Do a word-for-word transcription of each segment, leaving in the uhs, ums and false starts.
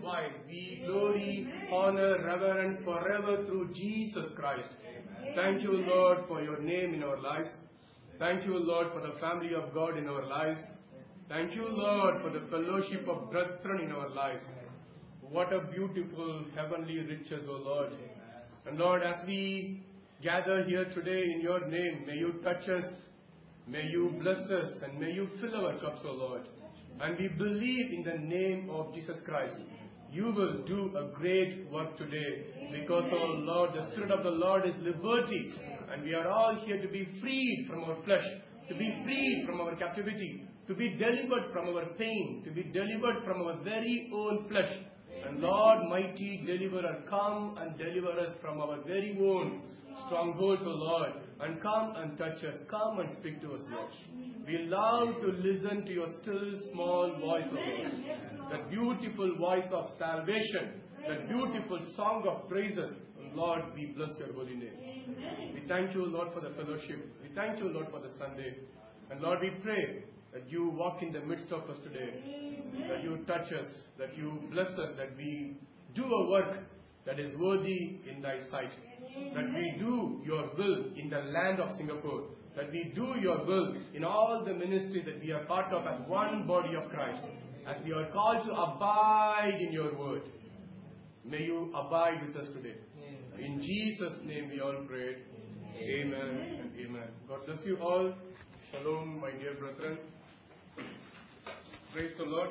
glorified, be glory, honor, reverence forever through Jesus Christ. Thank you, Lord, for your name in our lives. Thank you, Lord, for the family of God in our lives. Thank you, Lord, for the fellowship of brethren in our lives. What a beautiful heavenly riches, O Lord. And Lord, as we gather here today in your name, may you touch us, may you bless us, and may you fill our cups, O Lord. And we believe in the name of Jesus Christ. You will do a great work today because, O Lord, the Spirit of the Lord is liberty. And we are all here to be freed from our flesh, to be freed from our captivity, to be delivered from our pain, to be delivered from our very own flesh. And Lord, mighty deliverer, come and deliver us from our very own strongholds, O Lord. And come and touch us. Come and speak to us, Lord. We love to listen to your still small voice, O Lord. That beautiful voice of salvation. That beautiful song of praises. And Lord, we bless your holy name. We thank you, Lord, for the fellowship. We thank you, Lord, for the Sunday. And Lord, we pray that you walk in the midst of us today. That you touch us. That you bless us. That we do a work that is worthy in thy sight. That we do your will in the land of Singapore. That we do your will in all the ministry that we are part of as one body of Christ. As we are called to abide in your word. May you abide with us today. In Jesus' name we all pray. Amen and amen. God bless you all. Shalom, my dear brethren. Praise the Lord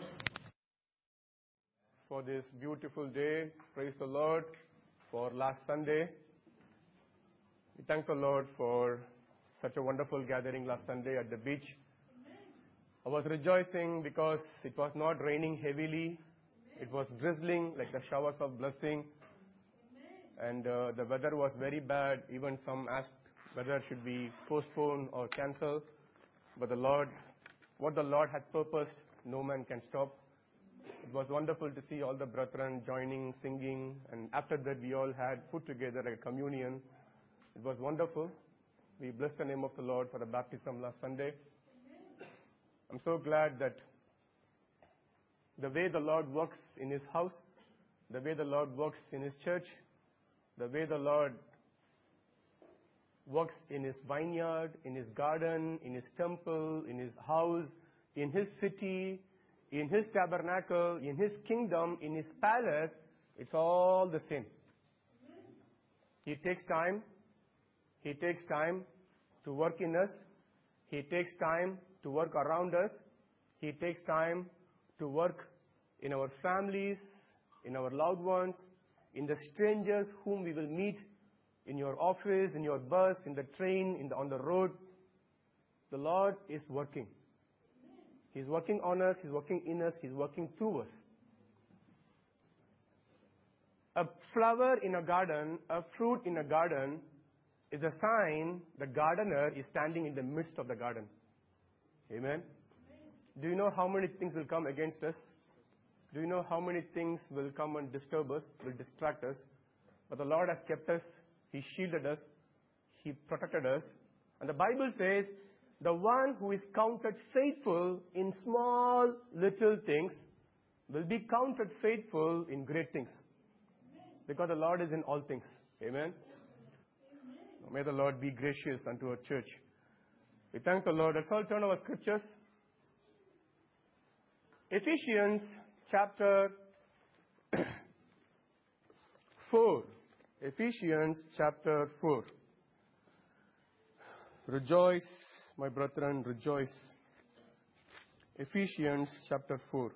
for this beautiful day. Praise the Lord for last Sunday. We thank the Lord for such a wonderful gathering last Sunday at the beach. I was rejoicing because it was not raining heavily. It was drizzling like the showers of blessing. And uh, the weather was very bad. Even some asked whether it should be postponed or cancelled. But the Lord, what the Lord had purposed, no man can stop. It was wonderful to see all the brethren joining, singing. And after that, we all had food together like a communion. It was wonderful. We bless the name of the Lord for the baptism last Sunday. I'm so glad that the way the Lord works in His house, the way the Lord works in His church, the way the Lord works in His vineyard, in His garden, in His temple, in His house, in His city, in His tabernacle, in His kingdom, in His palace, it's all the same. He takes time. He takes time to work in us. He takes time to work around us. He takes time to work in our families, in our loved ones, in the strangers whom we will meet in your office, in your bus, in the train, in the, on the road. The Lord is working. He's working on us. He's working in us. He's working through us. A flower in a garden, a fruit in a garden, is a sign the gardener is standing in the midst of the garden. Amen? Do you know how many things will come against us? Do you know how many things will come and disturb us, will distract us? But the Lord has kept us. He shielded us. He protected us. And the Bible says, the one who is counted faithful in small little things will be counted faithful in great things. Because the Lord is in all things. Amen? May the Lord be gracious unto our church. We thank the Lord. Let's all turn our scriptures. Ephesians chapter four. Ephesians chapter four. Rejoice, my brethren, rejoice. Ephesians chapter four.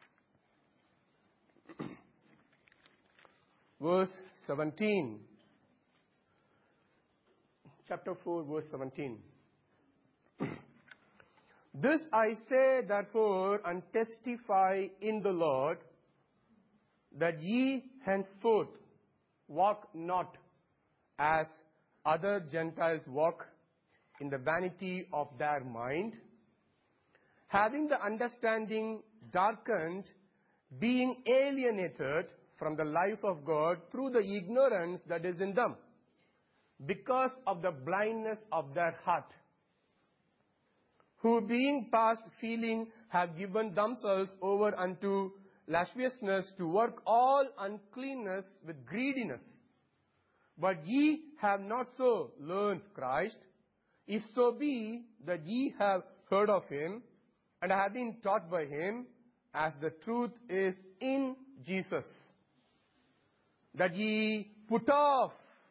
Verse seventeen. Chapter four, verse seventeen. This I say, therefore, and testify in the Lord, that ye henceforth walk not as other Gentiles walk, in the vanity of their mind, having the understanding darkened, being alienated from the life of God through the ignorance that is in them, because of the blindness of their heart, who being past feeling have given themselves over unto lasciviousness, to work all uncleanness with greediness. But ye have not so learned Christ, if so be that ye have heard of him, and have been taught by him, as the truth is in Jesus, that ye put off,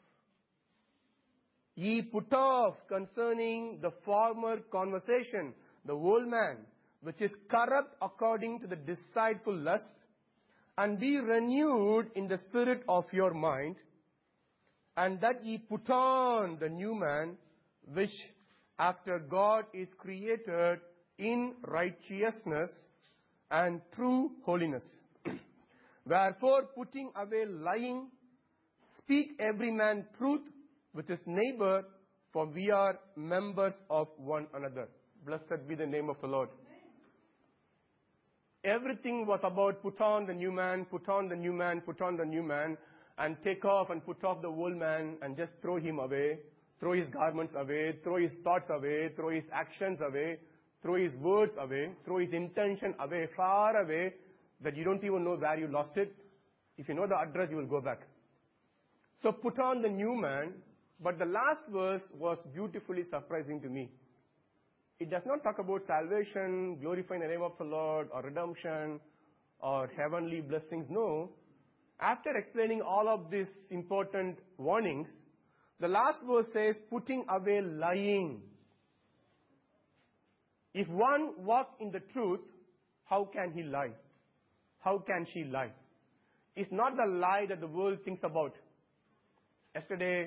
ye put off concerning the former conversation, the old man, which is corrupt according to the deceitful lusts, and be renewed in the spirit of your mind, and that ye put on the new man, which after God is created in righteousness and true holiness. Wherefore, putting away lying, speak every man truth with his neighbor, for we are members of one another. Blessed be the name of the Lord. Everything was about put on the new man, put on the new man, put on the new man, and take off and put off the old man and just throw him away, throw his garments away, throw his thoughts away, throw his actions away, throw his words away, throw his intention away, far away, that you don't even know where you lost it. If you know the address, you will go back. So put on the new man, but the last verse was beautifully surprising to me. It does not talk about salvation, glorifying the name of the Lord, or redemption, or heavenly blessings. No. After explaining all of these important warnings, the last verse says, putting away lying. If one walk in the truth, how can he lie? How can she lie? It's not the lie that the world thinks about. Yesterday,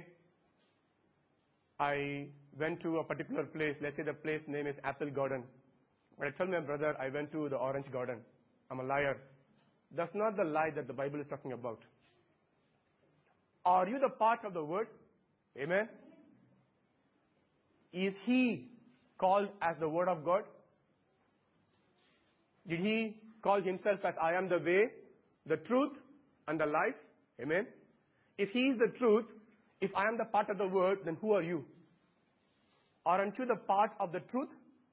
I went to a particular place. Let's say the place name is Apple Garden. But I tell my brother, I went to the Orange Garden. I'm a liar. That's not the lie that the Bible is talking about. Are you the part of the word? Amen? Is he called as the word of God? Did he call himself as I am the way, the truth, and the life? Amen? If he is the truth, if I am the part of the word, then who are you? Aren't you the part of the truth?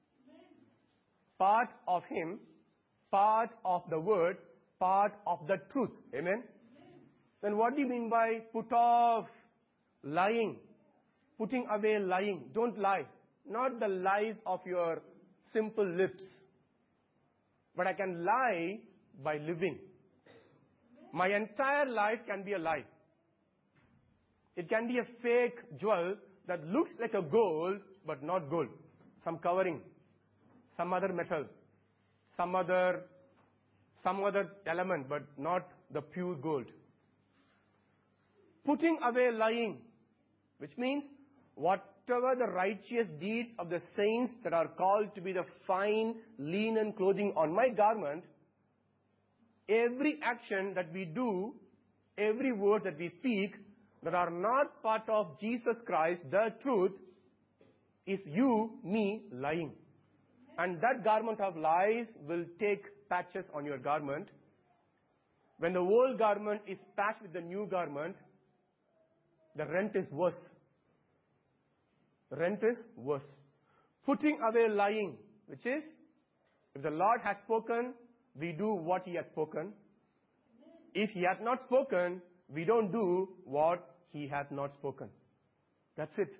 Part of him, part of the word, part of the truth. Amen? Then what do you mean by put off lying? Putting away lying. Don't lie. Not the lies of your simple lips. But I can lie by living. My entire life can be a lie. It can be a fake jewel that looks like a gold, but not gold. Some covering, some other metal, some other, some other element, but not the pure gold. Putting away lying, which means whatever the righteous deeds of the saints that are called to be the fine linen clothing on my garment, every action that we do, every word that we speak, that are not part of Jesus Christ, the truth, is you, me, lying. And that garment of lies will take patches on your garment. When the old garment is patched with the new garment, the rent is worse. The rent is worse. Putting away lying, which is, if the Lord has spoken, we do what he has spoken. If he has not spoken, we don't do what he has not spoken. That's it.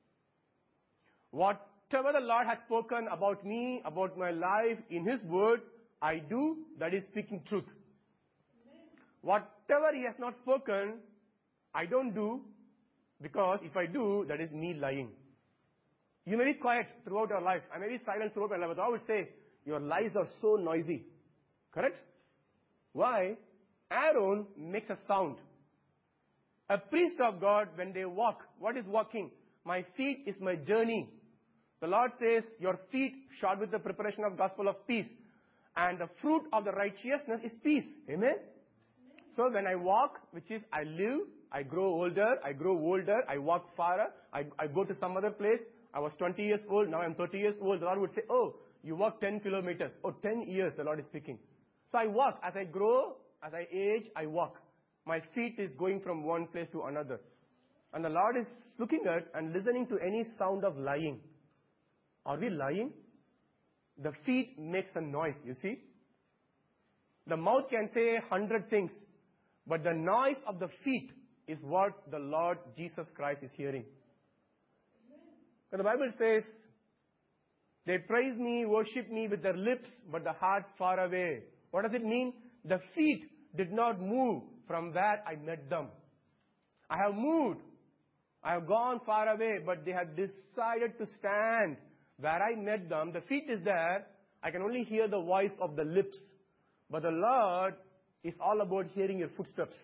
Whatever the Lord has spoken about me, about my life, in his word, I do, that is speaking truth. Whatever he has not spoken, I don't do, because if I do, that is me lying. You may be quiet throughout your life. I may be silent throughout my life. But I would say, your lies are so noisy. Correct? Why? Aaron makes a sound. A priest of God, when they walk, what is walking? My feet is my journey. The Lord says, your feet shod with the preparation of gospel of peace. And the fruit of the righteousness is peace. Amen? So when I walk, which is I live, I grow older, I grow older, I walk farther, I, I go to some other place. I was twenty years old, now I'm thirty years old. The Lord would say, oh, you walk ten kilometers. Oh, ten years, the Lord is speaking. So I walk. As I grow, as I age, I walk. My feet is going from one place to another. And the Lord is looking at and listening to any sound of lying. Are we lying? The feet makes a noise, you see. The mouth can say a hundred things, but the noise of the feet is what the Lord Jesus Christ is hearing. And the Bible says, they praise me, worship me with their lips, but the heart's far away. What does it mean? The feet did not move from where I met them. I have moved. I have gone far away, but they have decided to stand where I met them. The feet is there. I can only hear the voice of the lips. But the Lord is all about hearing your footsteps.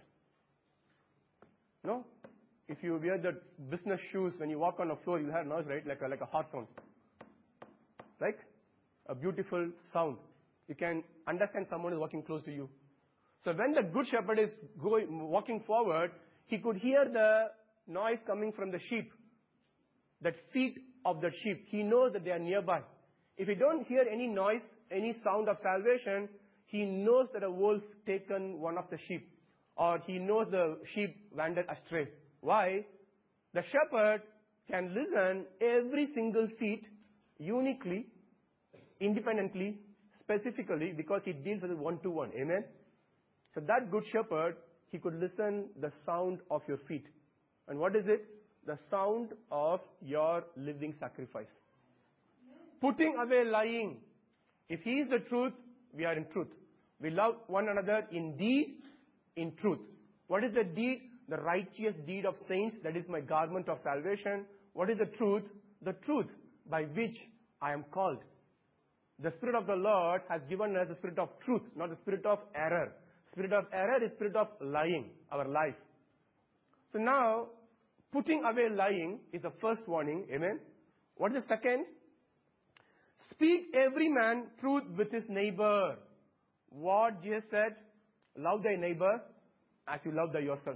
No? If you wear the business shoes, when you walk on the floor, you have noise, right? Like a, like a heart sound. Like a beautiful sound. You can understand someone is walking close to you. So when the good shepherd is going, walking forward, he could hear the noise coming from the sheep. That feet of the sheep. He knows that they are nearby. If he don't hear any noise, any sound of salvation, he knows that a wolf taken one of the sheep. Or he knows the sheep wandered astray. Why? The shepherd can listen every single feet uniquely, independently, specifically, because he deals with it one-to-one. Amen? So that good shepherd, he could listen the sound of your feet. And what is it? The sound of your living sacrifice. Putting away lying. If he is the truth, we are in truth. We love one another in deed, in truth. What is the deed? The righteous deed of saints. That is my garment of salvation. What is the truth? The truth by which I am called. The Spirit of the Lord has given us the spirit of truth, not the spirit of error. Spirit of error is spirit of lying, our life. So now, putting away lying is the first warning. Amen. What is the second? Speak every man truth with his neighbor. What Jesus said, love thy neighbor as you love thy yourself.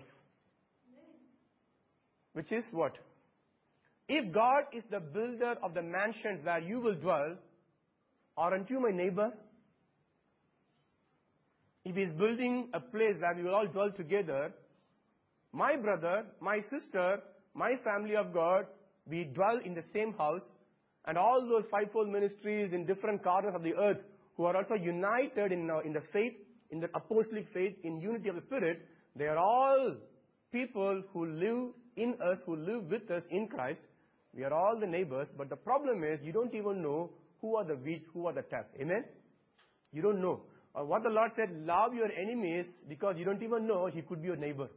Which is what? If God is the builder of the mansions where you will dwell, aren't you my neighbor? If He is building a place where we will all dwell together, my brother, my sister, my family of God, we dwell in the same house, and all those fivefold ministries in different corners of the earth who are also united in, uh, in the faith, in the apostolic faith, in unity of the Spirit, they are all people who live in us, who live with us in Christ. We are all the neighbors, but the problem is you don't even know who are the weeds, who are the tares. Amen? You don't know. Uh, what the Lord said, love your enemies, because you don't even know he could be your neighbor.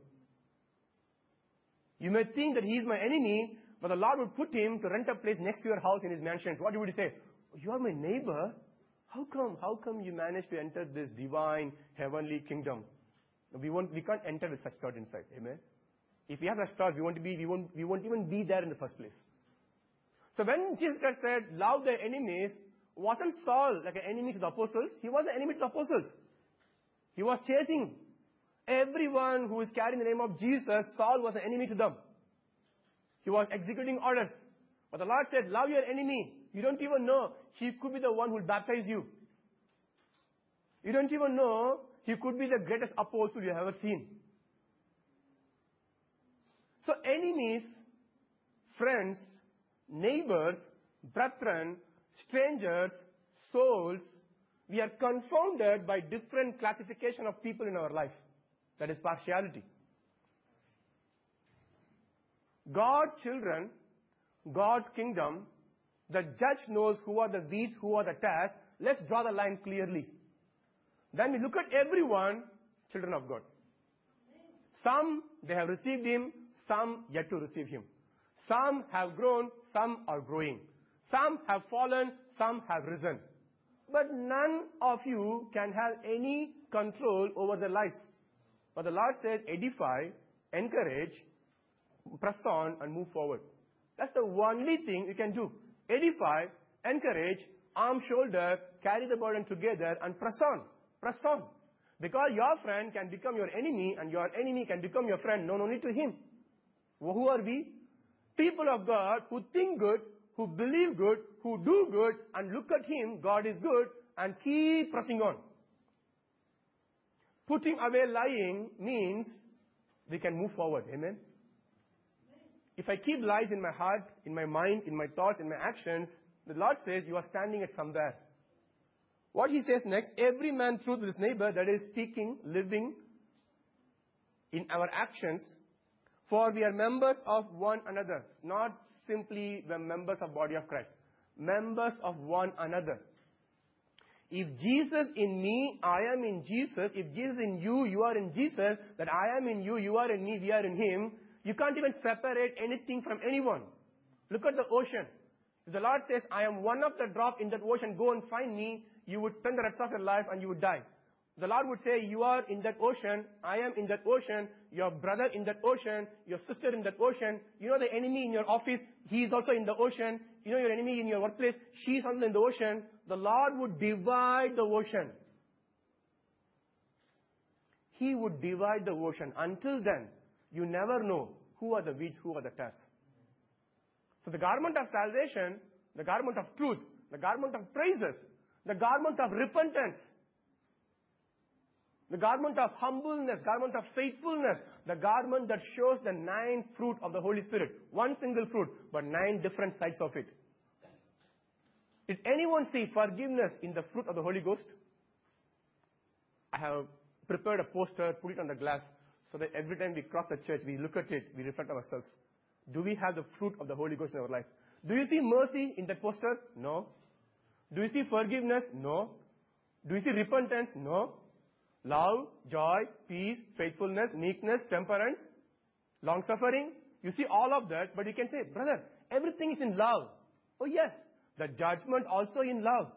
You may think that he is my enemy, but the Lord would put him to rent a place next to your house in his mansions. What would he say? You are my neighbor? How come? How come you managed to enter this divine, heavenly kingdom? We won't, we can't enter with such thought inside. Amen? If we have such thought, we won't be, we won't, we won't even be there in the first place. So when Jesus Christ said, love their enemies, wasn't Saul like an enemy to the apostles? He was an enemy to the apostles. He was chasing everyone who is carrying the name of Jesus. Saul was an enemy to them. He was executing orders. But the Lord said, love your enemy. You don't even know he could be the one who will baptize you. You don't even know he could be the greatest apostle you have ever seen. So enemies, friends, neighbors, brethren, strangers, souls, we are confounded by different classification of people in our life. That is partiality. God's children, God's kingdom, the judge knows who are the weeds, who are the tares. Let's draw the line clearly. Then we look at everyone, children of God. Some, they have received Him, some yet to receive Him. Some have grown, some are growing. Some have fallen, some have risen. But none of you can have any control over their lives. But the Lord said, edify, encourage, press on and move forward. That's the only thing you can do. Edify, encourage, arm, shoulder, carry the burden together and press on. Press on. Because your friend can become your enemy and your enemy can become your friend known only to him. Well, who are we? People of God who think good, who believe good, who do good and look at Him, God is good, and keep pressing on. Putting away lying means we can move forward. Amen? If I keep lies in my heart, in my mind, in my thoughts, in my actions, the Lord says you are standing at somewhere. What he says next, every man truth with his neighbor, that is speaking, living in our actions, for we are members of one another, not simply the members of body of Christ, members of one another. If Jesus in me, I am in Jesus. If Jesus in you, you are in Jesus. That I am in you, you are in me, we are in Him. You can't even separate anything from anyone. Look at the ocean. If the Lord says, I am one of the drop in that ocean, go and find me, you would spend the rest of your life and you would die. The Lord would say, you are in that ocean, I am in that ocean, your brother in that ocean, your sister in that ocean, you know the enemy in your office, he is also in the ocean, you know your enemy in your workplace, she is also in the ocean. The Lord would divide the ocean. He would divide the ocean. Until then, you never know who are the weeds, who are the tares. So the garment of salvation, the garment of truth, the garment of praises, the garment of repentance, the garment of humbleness, garment of faithfulness, the garment that shows the nine fruit of the Holy Spirit. One single fruit, but nine different sides of it. Did anyone see forgiveness in the fruit of the Holy Ghost? I have prepared a poster, put it on the glass, so that every time we cross the church, we look at it, we reflect ourselves. Do we have the fruit of the Holy Ghost in our life? Do you see mercy in that poster? No. Do you see forgiveness? No. Do you see repentance? No. Love, joy, peace, faithfulness, meekness, temperance, long-suffering. You see all of that, but you can say, brother, everything is in love. Oh yes, the judgment also in love.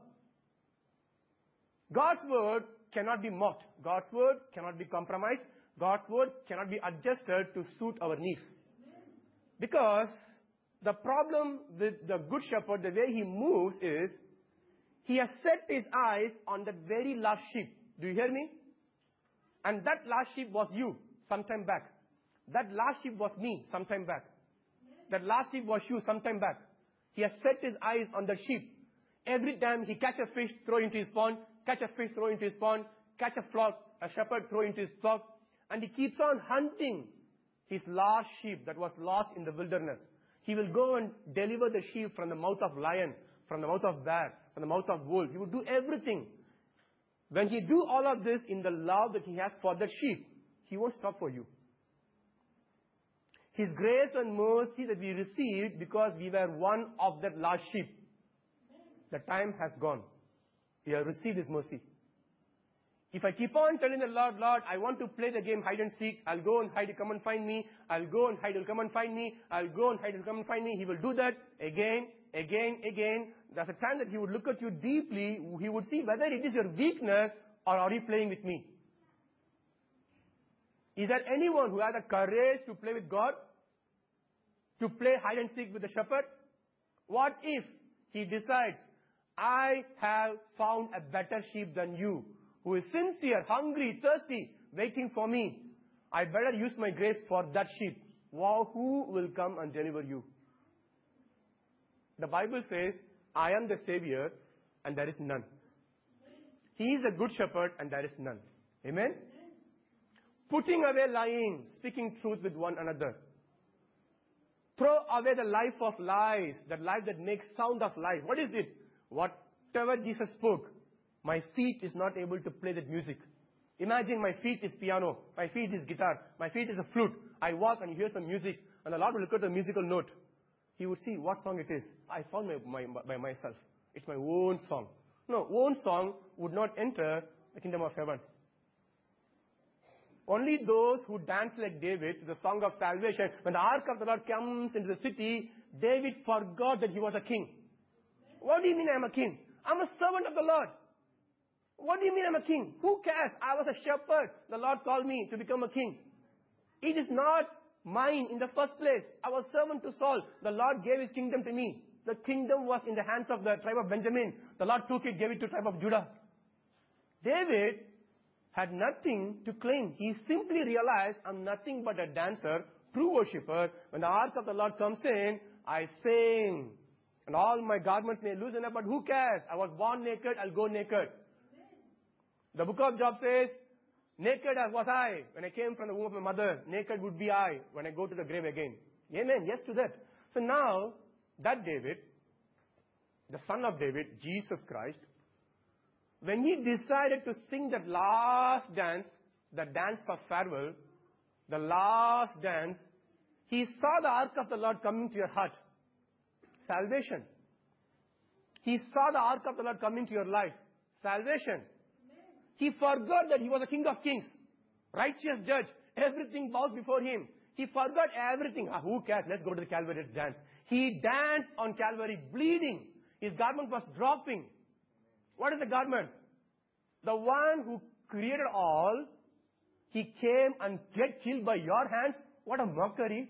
God's word cannot be mocked. God's word cannot be compromised. God's word cannot be adjusted to suit our needs. Because the problem with the good shepherd, the way he moves is, he has set his eyes on the very last sheep. Do you hear me? And that last sheep was you, sometime back. That last sheep was me, sometime back. That last sheep was you, sometime back. He has set his eyes on the sheep. Every time he catch a fish, throw into his pond, catch a fish, throw into his pond, catch a flock, a shepherd, throw into his flock. And he keeps on hunting his last sheep that was lost in the wilderness. He will go and deliver the sheep from the mouth of lion, from the mouth of bear, from the mouth of wolf. He will do everything. When he do all of this in the love that he has for the sheep, he won't stop for you. His grace and mercy that we received because we were one of that last sheep. The time has gone. We have received his mercy. If I keep on telling the Lord, Lord, I want to play the game hide and seek, I'll go and hide, you come and find me. I'll go and hide, you'll come and find me. I'll go and hide, you'll come and find me. He will do that again, again, again. There's a time that he would look at you deeply. He would see whether it is your weakness or are you playing with me. Is there anyone who has the courage to play with God? To play hide and seek with the shepherd? What if he decides, I have found a better sheep than you, who is sincere, hungry, thirsty, waiting for me. I better use my grace for that sheep. Wow, who will come and deliver you? The Bible says, I am the Savior and there is none. He is the good shepherd and there is none. Amen? Putting away lying, speaking truth with one another. Throw away the life of lies, that life that makes sound of life. What is it? Whatever Jesus spoke, my feet is not able to play that music. Imagine my feet is piano, my feet is guitar, my feet is a flute. I walk and hear some music, and the Lord will look at the musical note. He would see what song it is. I found my, my, by myself. It's my own song. No, own song would not enter the kingdom of heaven. Only those who dance like David, the song of salvation, when the ark of the Lord comes into the city, David forgot that he was a king. What do you mean I'm a king? I'm a servant of the Lord. What do you mean I'm a king? Who cares? I was a shepherd. The Lord called me to become a king. It is not mine in the first place. I was servant to Saul. The Lord gave his kingdom to me. The kingdom was in the hands of the tribe of Benjamin. The Lord took it, gave it to the tribe of Judah. David had nothing to claim. He simply realized, I'm nothing but a dancer, true worshipper. When the ark of the Lord comes in, I sing. And all my garments may loosen up, but who cares? I was born naked, I'll go naked. The book of Job says, naked as was I when I came from the womb of my mother. Naked would be I when I go to the grave again. Amen. Yes to that. So now, that David, the son of David, Jesus Christ, when he decided to sing that last dance, the dance of farewell, the last dance, he saw the ark of the Lord coming to your heart. Salvation. He saw the ark of the Lord coming to your life. Salvation. He forgot that he was a King of Kings, righteous judge. Everything bows before him. He forgot everything. Ah, who cares? Let's go to the Calvary, let's dance. He danced on Calvary, bleeding. His garment was dropping. What is the garment? The one who created all, he came and get killed by your hands. What a mockery.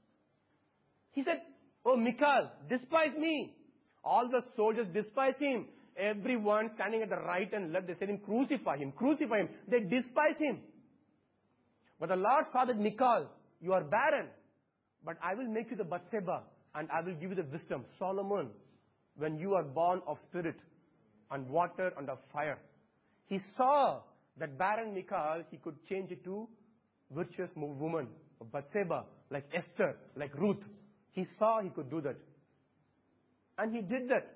He said, oh, Michal, despise me. All the soldiers despised him. Everyone standing at the right and left, they said him, crucify him, crucify him. They despised him. But the Lord saw that, Michal, you are barren, but I will make you the Bathsheba, and I will give you the wisdom. Solomon, when you are born of spirit and water and of fire. He saw that barren Michal, he could change it to virtuous woman, Bathsheba, like Esther, like Ruth. He saw he could do that. And he did that.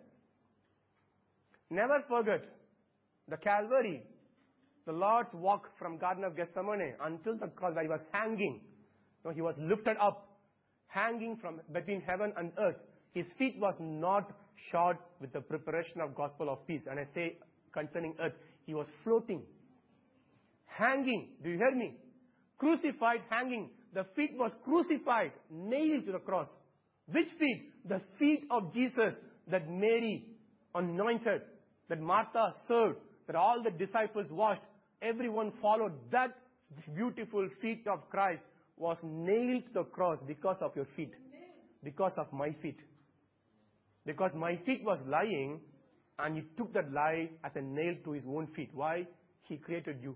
Never forget the Calvary, the Lord's walk from Garden of Gethsemane until the cross where he was hanging. No, he was lifted up, hanging from between heaven and earth. His feet was not shod with the preparation of gospel of peace. And I say concerning earth, he was floating, hanging. Do you hear me? Crucified, hanging. The feet was crucified, nailed to the cross. Which feet? The feet of Jesus that Mary anointed, that Martha served, that all the disciples washed. Everyone followed. That beautiful feet of Christ was nailed to the cross because of your feet. Because of my feet. Because my feet was lying, and he took that lie as a nail to his own feet. Why? He created you.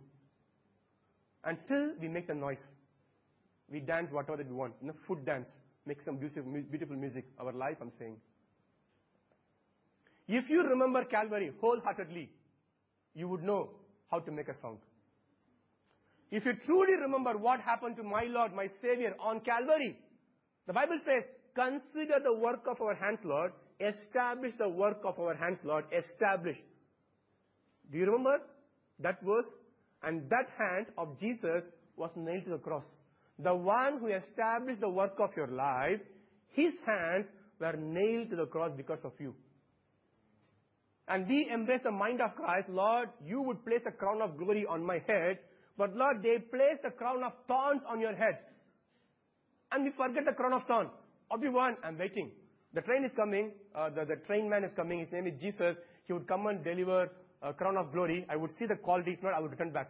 And still we make the noise. We dance whatever that we want. You know, foot dance. Make some beautiful, beautiful music. Our life, I'm saying. If you remember Calvary wholeheartedly, you would know how to make a sound. If you truly remember what happened to my Lord, my Savior on Calvary, the Bible says, consider the work of our hands, Lord. Establish the work of our hands, Lord. Establish. Do you remember that verse? And that hand of Jesus was nailed to the cross. The one who established the work of your life, his hands were nailed to the cross because of you. And we embrace the mind of Christ. Lord, you would place a crown of glory on my head, but Lord, they placed a crown of thorns on your head. And we forget the crown of thorns. Obi-Wan, I'm waiting. The train is coming. Uh, the, the train man is coming. His name is Jesus. He would come and deliver a crown of glory. I would see the quality. If not, I would return back.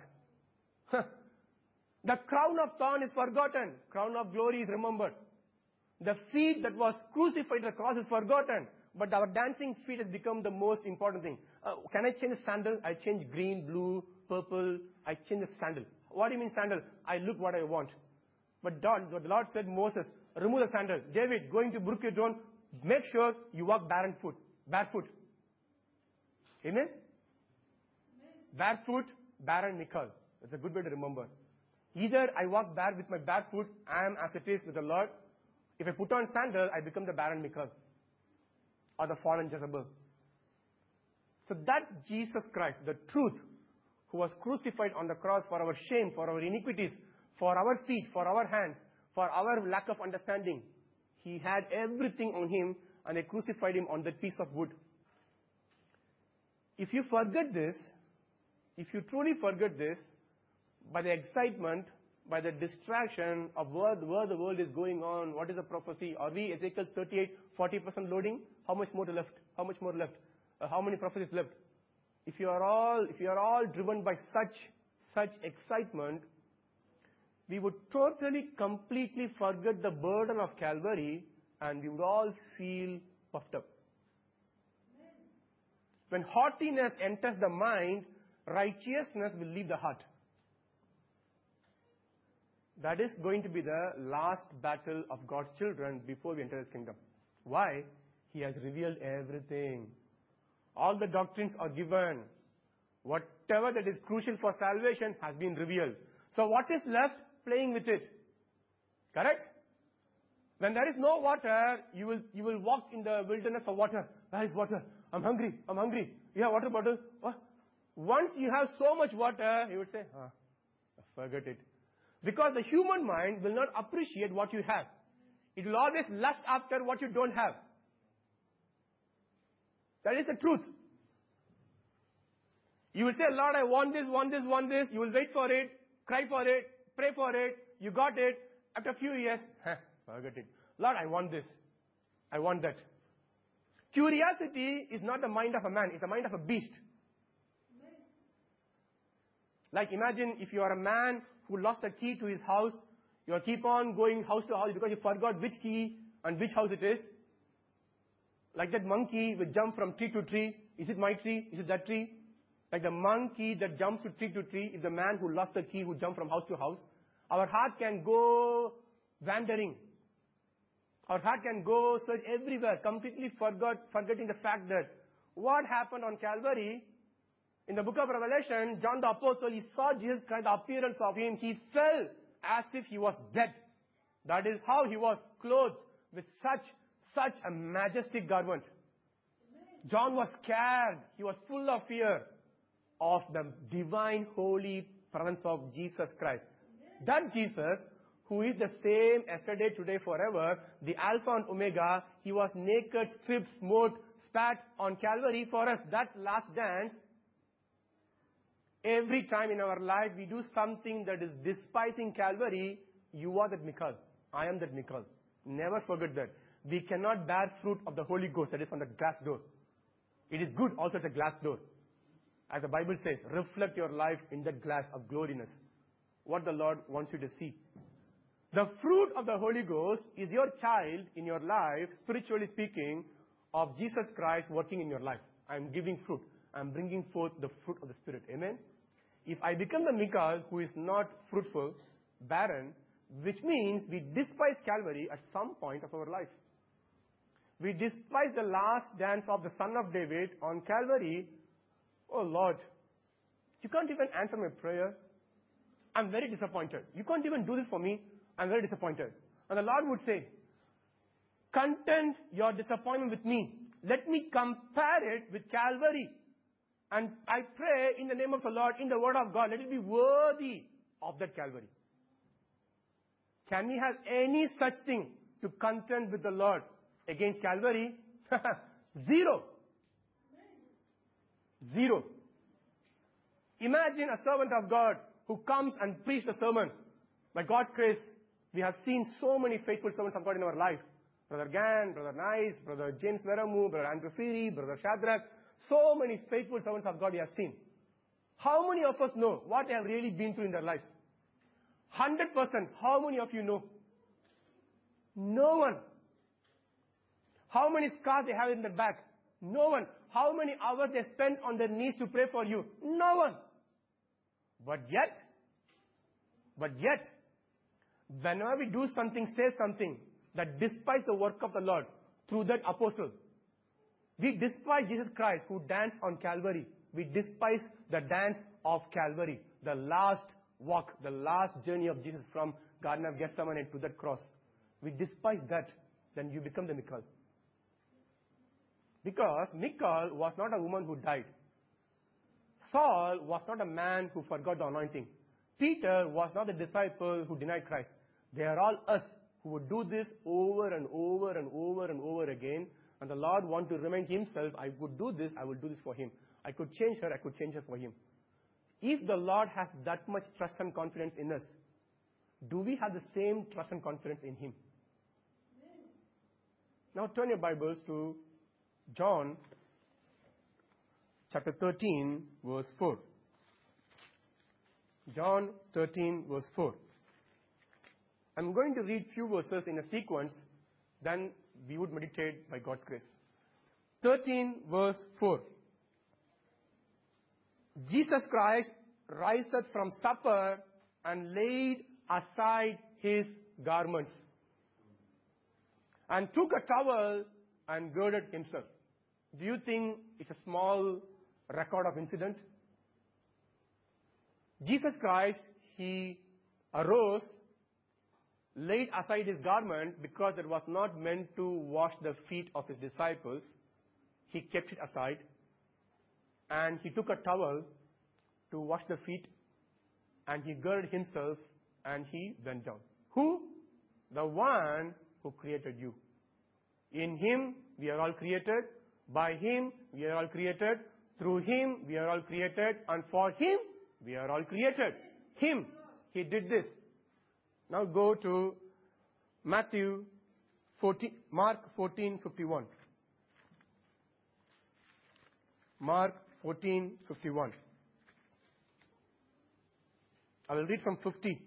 The crown of thorn is forgotten. Crown of glory is remembered. The feet that was crucified at the cross is forgotten. But our dancing feet has become the most important thing. Uh, can I change the sandal? I change green, blue, purple. I change the sandal. What do you mean sandal? I look what I want. But God, the Lord said, Moses, remove the sandal. David, going to Brook Kidron, make sure you walk barefoot. Barefoot. Amen? Amen? Barefoot, barren Michal. That's a good way to remember. Either I walk bare with my barefoot, I am as it is with the Lord. If I put on sandal, I become the barren Michal. Or the fallen Jezebel. So that Jesus Christ, the truth, who was crucified on the cross for our shame, for our iniquities, for our feet, for our hands, for our lack of understanding. He had everything on him, and they crucified him on that piece of wood. If you forget this, if you truly forget this, by the excitement, by the distraction of where, where the world is going on, what is the prophecy? Are we Ezekiel thirty-eight, forty percent loading? How much more left? How much more left? Uh, how many prophecies left? If you are all, if you are all driven by such, such excitement, we would totally, completely forget the burden of Calvary, and we would all feel puffed up. When haughtiness enters the mind, righteousness will leave the heart. That is going to be the last battle of God's children before we enter His kingdom. Why? He has revealed everything. All the doctrines are given. Whatever that is crucial for salvation has been revealed. So what is left? Playing with it. Correct? When there is no water, you will, you will walk in the wilderness for water. Where is water? I'm hungry. I'm hungry. You have water bottle? What? Once you have so much water, you would say, ah, forget it. Because the human mind will not appreciate what you have. It will always lust after what you don't have. That is the truth. You will say, Lord, I want this, want this, want this. You will wait for it, cry for it, pray for it. You got it. After a few years, huh, forget it. Lord, I want this. I want that. Curiosity is not the mind of a man. It's the mind of a beast. Like imagine if you are a man who lost the key to his house. You keep on going house to house because you forgot which key and which house it is. Like that monkey will jump from tree to tree. Is it my tree? Is it that tree? Like the monkey that jumps to tree to tree is the man who lost the key, who jumped from house to house. Our heart can go wandering. Our heart can go search everywhere, completely forgot, forgetting the fact that what happened on Calvary, in the book of Revelation, John the Apostle, he saw Jesus Christ, the appearance of him. He fell as if he was dead. That is how he was clothed with such, such a majestic garment. John was scared. He was full of fear of the divine, holy presence of Jesus Christ. That Jesus, who is the same yesterday, today, forever, the Alpha and Omega, he was naked, stripped, smote, spat on Calvary for us. That last dance, every time in our life we do something that is despising Calvary, you are that Michal. I am that Michal. Never forget that. We cannot bear fruit of the Holy Ghost that is on the glass door. It is good also as a glass door. As the Bible says, reflect your life in that glass of gloriness. What the Lord wants you to see. The fruit of the Holy Ghost is your child in your life, spiritually speaking, of Jesus Christ working in your life. I am giving fruit. I am bringing forth the fruit of the Spirit. Amen? If I become the Michal who is not fruitful, barren, which means we despise Calvary at some point of our life. We despise the last dance of the Son of David on Calvary. Oh Lord, you can't even answer my prayer. I'm very disappointed. You can't even do this for me. I'm very disappointed. And the Lord would say, content your disappointment with me. Let me compare it with Calvary. And I pray in the name of the Lord, in the word of God, let it be worthy of that Calvary. Can we have any such thing to contend with the Lord against Calvary? Zero. Zero. Imagine a servant of God who comes and preaches a sermon. By God's grace, we have seen so many faithful servants of God in our life. Brother Gann, Brother Nice, Brother James Veramu, Brother Andrew Feary, Brother Shadrach. So many faithful servants of God we have seen. How many of us know what they have really been through in their lives? one hundred percent. How many of you know? No one. How many scars they have in their back? No one. How many hours they spend on their knees to pray for you? No one. But yet, but yet, whenever we do something, say something that despises the work of the Lord through that apostle, we despise Jesus Christ who danced on Calvary. We despise the dance of Calvary, the last walk, the last journey of Jesus from Garden of Gethsemane to that cross. We despise that, then you become the Michal. Because Michal was not a woman who died. Saul was not a man who forgot the anointing. Peter was not the disciple who denied Christ. They are all us who would do this over and over and over and over again. And the Lord wants to remind himself, I would do this, I will do this for him. I could change her, I could change her for him. If the Lord has that much trust and confidence in us, do we have the same trust and confidence in him? Now turn your Bibles to John chapter thirteen, verse four. John thirteen, verse four. I'm going to read few verses in a sequence, then we would meditate by God's grace. thirteen, verse four. Jesus Christ riseth from supper and laid aside his garments, and took a towel and girded himself. Do you think it's a small record of incident? Jesus Christ, he arose, laid aside his garment because it was not meant to wash the feet of his disciples. He kept it aside, and he took a towel to wash the feet, and he girded himself and he went down. Who? The one who created you. In him we are all created. By him we are all created. Through him we are all created. And for him we are all created. Him. He did this. Now go to Matthew fourteen, Mark fourteen fifty-one. Mark fourteen fifty-one. I will read from fifty.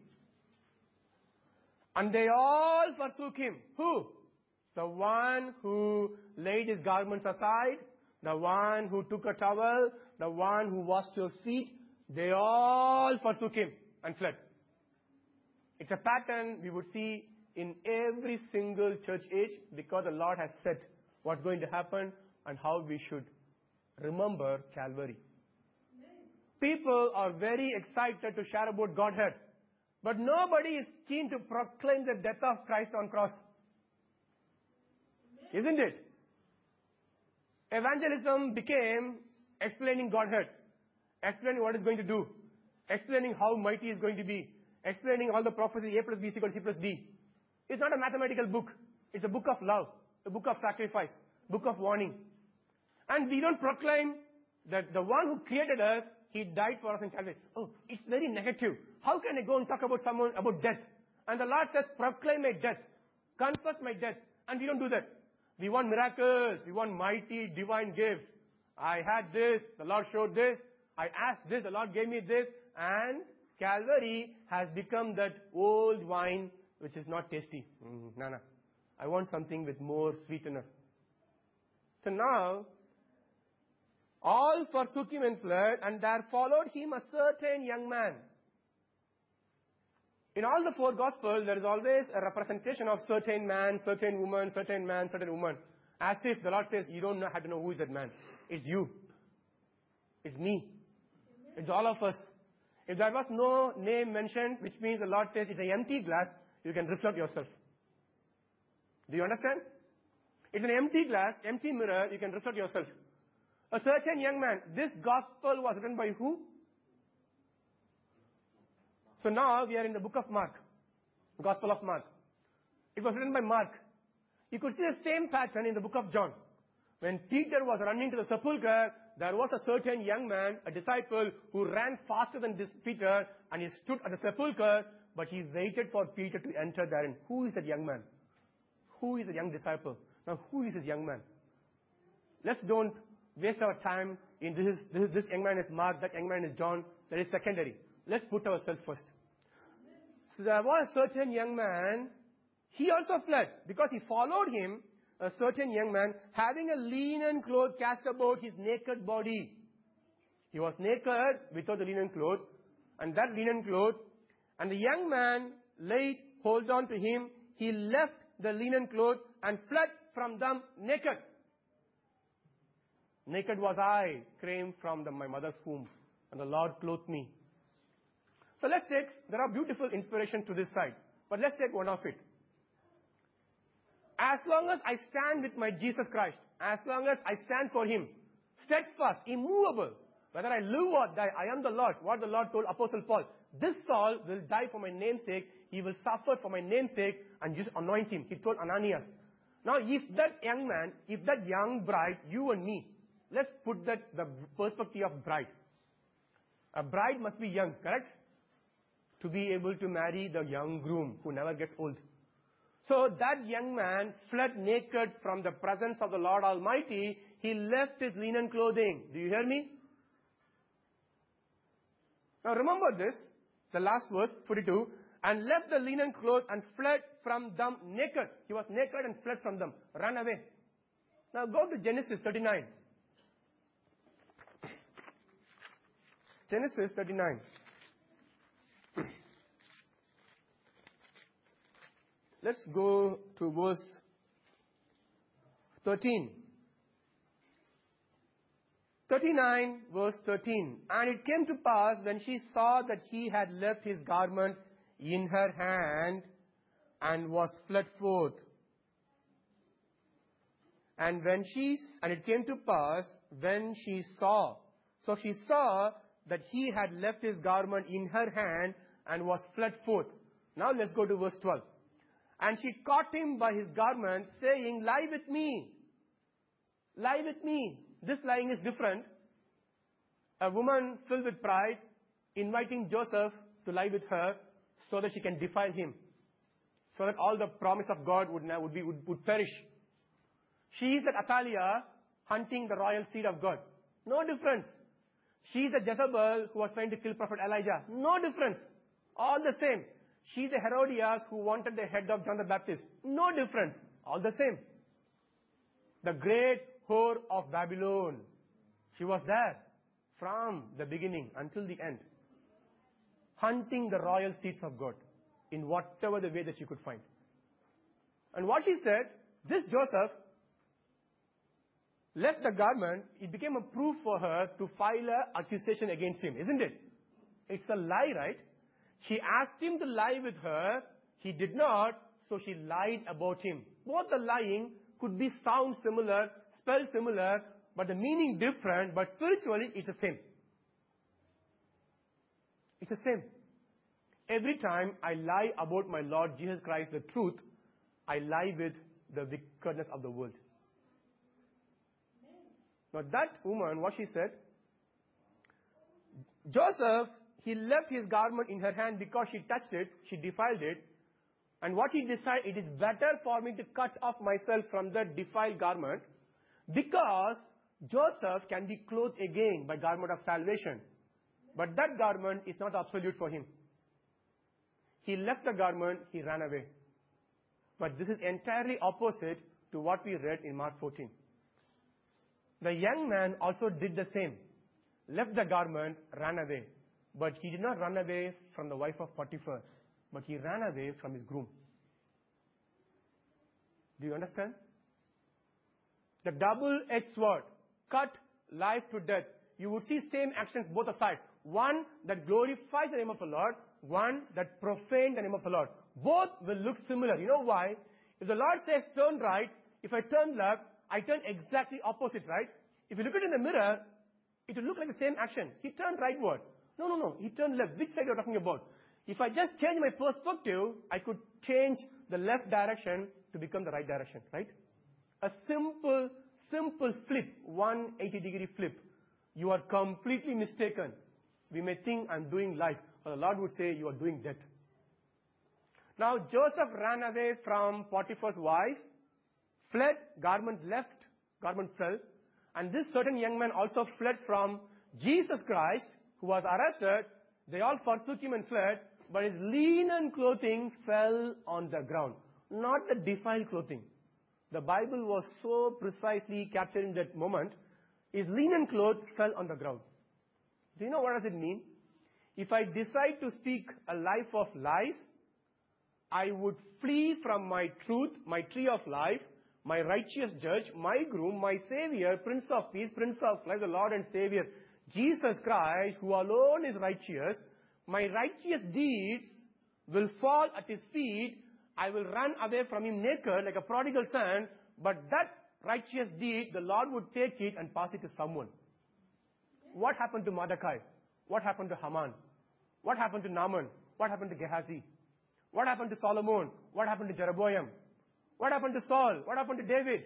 And they all forsook him. Who? The one who laid his garments aside, the one who took a towel, the one who washed your feet. They all forsook him and fled. It's a pattern we would see in every single church age, because the Lord has said what's going to happen and how we should remember Calvary. People are very excited to share about Godhead, but nobody is keen to proclaim the death of Christ on cross. Isn't it? Evangelism became explaining Godhead, explaining what it's going to do, explaining how mighty it's going to be, explaining all the prophecy, A plus B is equal to C plus D. It's not a mathematical book. It's a book of love, a book of sacrifice, book of warning. And we don't proclaim that the one who created us, he died for us in Calvary. Oh, it's very negative. How can I go and talk about someone, about death? And the Lord says, proclaim my death. Confess my death. And we don't do that. We want miracles. We want mighty divine gifts. I had this. The Lord showed this. I asked this. The Lord gave me this. And Calvary has become that old wine which is not tasty. Mm, no, no. I want something with more sweetener. So now, all forsook him and fled, and there followed him a certain young man. In all the four Gospels, there is always a representation of certain man, certain woman, certain man, certain woman. As if the Lord says, you don't know, have to know who is that man. It's you. It's me. It's all of us. If there was no name mentioned, which means the Lord says it's an empty glass, you can reflect yourself. Do you understand? It's an empty glass, empty mirror, you can reflect yourself. A certain young man. This gospel was written by who? So now we are in the book of Mark. Gospel of Mark. It was written by Mark. You could see the same pattern in the book of John. When Peter was running to the sepulchre, there was a certain young man, a disciple, who ran faster than this Peter, and he stood at the sepulchre, but he waited for Peter to enter therein. Who is that young man? Who is the young disciple? Now, who is this young man? Let's don't waste our time in this, this, this young man is Mark, that young man is John. That is secondary. Let's put ourselves first. So there was a certain young man. He also fled because he followed him, a certain young man, having a linen cloth cast about his naked body. He was naked without the linen cloth, and that linen cloth, and the young man laid hold on to him. He left the linen cloth and fled from them naked. Naked was I, came from the, my mother's womb, and the Lord clothed me. So let's take, there are beautiful inspiration to this side, but let's take one of it. As long as I stand with my Jesus Christ, as long as I stand for him, steadfast, immovable, whether I live or die, I am the Lord. What the Lord told Apostle Paul, this Saul will die for my name's sake, he will suffer for my name's sake, and just anoint him. He told Ananias. Now, if that young man, if that young bride, you and me, let's put that, the perspective of bride. A bride must be young, correct? To be able to marry the young groom who never gets old. So that young man fled naked from the presence of the Lord Almighty. He left his linen clothing. Do you hear me? Now remember this, the last verse, forty-two. And left the linen cloth and fled from them naked. He was naked and fled from them. Ran away. Now go to Genesis thirty-nine. Genesis thirty-nine. Let's go to verse thirteen. thirty-nine, verse thirteen. And it came to pass when she saw that he had left his garment in her hand and was fled forth. And when she, and it came to pass when she saw. So she saw that he had left his garment in her hand and was fled forth. Now let's go to verse twelve. And she caught him by his garment, saying, lie with me. Lie with me. This lying is different. A woman filled with pride, inviting Joseph to lie with her so that she can defile him. So that all the promise of God would, would, be, would, would perish. She is at Athaliah, hunting the royal seed of God. No difference. She is a Jezebel who was trying to kill Prophet Elijah. No difference. All the same. She is a Herodias who wanted the head of John the Baptist. No difference. All the same. The great whore of Babylon. She was there from the beginning until the end. Hunting the royal seeds of God in whatever the way that she could find. And what she said, this Joseph left the garment, it became a proof for her to file an accusation against him, isn't it? It's a lie, right? She asked him to lie with her. He did not, so she lied about him. Both the lying could be sound similar, spell similar, but the meaning different, but spiritually it's the same. It's the same. Every time I lie about my Lord Jesus Christ, the truth, I lie with the wickedness of the world. Now that woman, what she said, Joseph, he left his garment in her hand because she touched it, she defiled it. And what he decided, it is better for me to cut off myself from that defiled garment because Joseph can be clothed again by garment of salvation. But that garment is not absolute for him. He left the garment, he ran away. But this is entirely opposite to what we read in Mark fourteen. The young man also did the same. Left the garment, ran away. But he did not run away from the wife of Potiphar, but he ran away from his groom. Do you understand? The double-edged sword, cut life to death. You would see same actions both sides. One that glorifies the name of the Lord, one that profanes the name of the Lord. Both will look similar. You know why? If the Lord says turn right, if I turn left, I turn exactly opposite, right? If you look at it in the mirror, it will look like the same action. He turned rightward. No, no, no. He turned left. Which side you're talking about? If I just change my perspective, I could change the left direction to become the right direction, right? A simple, simple flip, one hundred eighty degree flip. You are completely mistaken. We may think I'm doing life, but the Lord would say you are doing death. Now Joseph ran away from Potiphar's wife, fled, garment left, garment fell, and this certain young man also fled from Jesus Christ, who was arrested. They all forsook him and fled, but his linen clothing fell on the ground, not the defiled clothing. The Bible was so precisely capturing that moment. His linen clothes fell on the ground. Do you know what does it mean? If I decide to speak a life of lies, I would flee from my truth, my tree of life, my righteous judge, my groom, my savior, Prince of Peace, Prince of Life, the Lord and Savior, Jesus Christ, who alone is righteous. My righteous deeds will fall at his feet. I will run away from him naked like a prodigal son, but that righteous deed, the Lord would take it and pass it to someone. What happened to Mordecai? What happened to Haman? What happened to Naaman? What happened to Gehazi? What happened to Solomon? What happened to Jeroboam? What happened to Saul? What happened to David?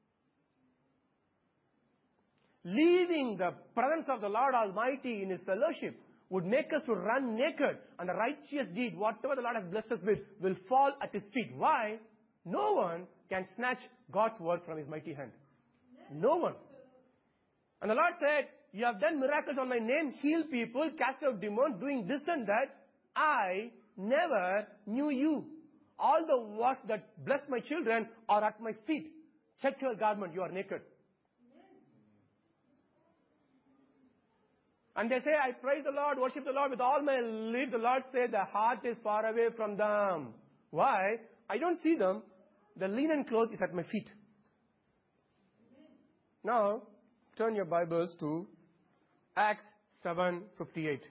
Leaving the presence of the Lord Almighty in His fellowship would make us to run naked, and the righteous deed, whatever the Lord has blessed us with, will fall at His feet. Why? No one can snatch God's word from His mighty hand. No one. And the Lord said, you have done miracles on my name, healed people, cast out demons, doing this and that. I never knew you. All the works that bless my children are at my feet. Check your garment, you are naked. And they say, I praise the Lord, worship the Lord with all my lips. The Lord said, the heart is far away from them. Why? I don't see them. The linen cloth is at my feet. Now, turn your Bibles to Acts seven fifty-eight.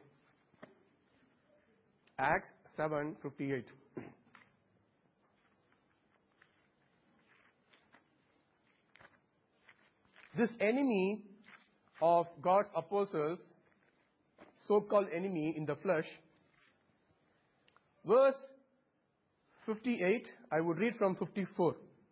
Acts seven fifty-eight. This enemy of God's apostles so-called enemy in the flesh. Verse fifty-eight, I would read from fifty-four.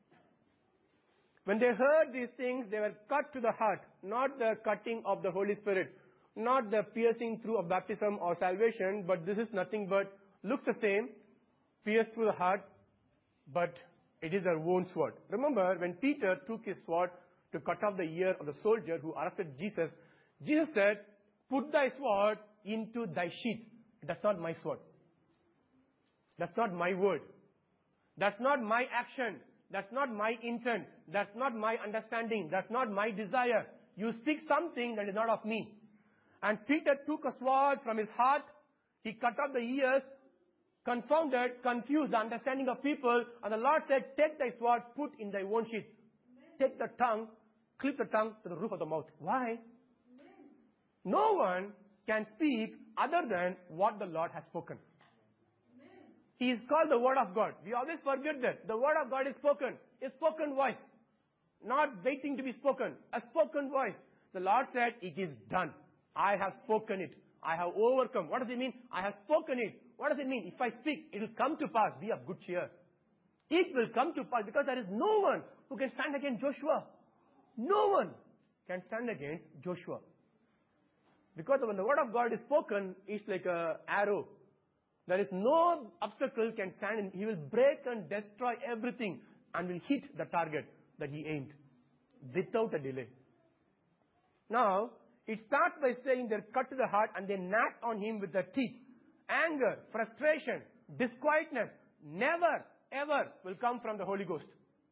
When they heard these things, they were cut to the heart, not the cutting of the Holy Spirit, not the piercing through of baptism or salvation, but this is nothing but, looks the same, pierced through the heart, but it is their own sword. Remember, when Peter took his sword to cut off the ear of the soldier who arrested Jesus, Jesus said, put thy sword into thy sheath. That's not my sword. That's not my word. That's not my action. That's not my intent. That's not my understanding. That's not my desire. You speak something that is not of me. And Peter took a sword from his heart. He cut off the ears, confounded, confused the understanding of people. And the Lord said, take thy sword, put in thy own sheath. Take the tongue, clip the tongue to the roof of the mouth. Why? No one can speak other than what the Lord has spoken. He is called the Word of God. We always forget that. The Word of God is spoken. A spoken voice. Not waiting to be spoken. A spoken voice. The Lord said, it is done. I have spoken it. I have overcome. What does it mean? I have spoken it. What does it mean? If I speak, it will come to pass. Be of good cheer. It will come to pass because there is no one who can stand against Joshua. No one can stand against Joshua. Because when the Word of God is spoken, it's like an arrow. There is no obstacle can stand in. He will break and destroy everything and will hit the target that he aimed without a delay. Now, it starts by saying they're cut to the heart and they gnashed on him with their teeth. Anger, frustration, disquietness never, ever will come from the Holy Ghost.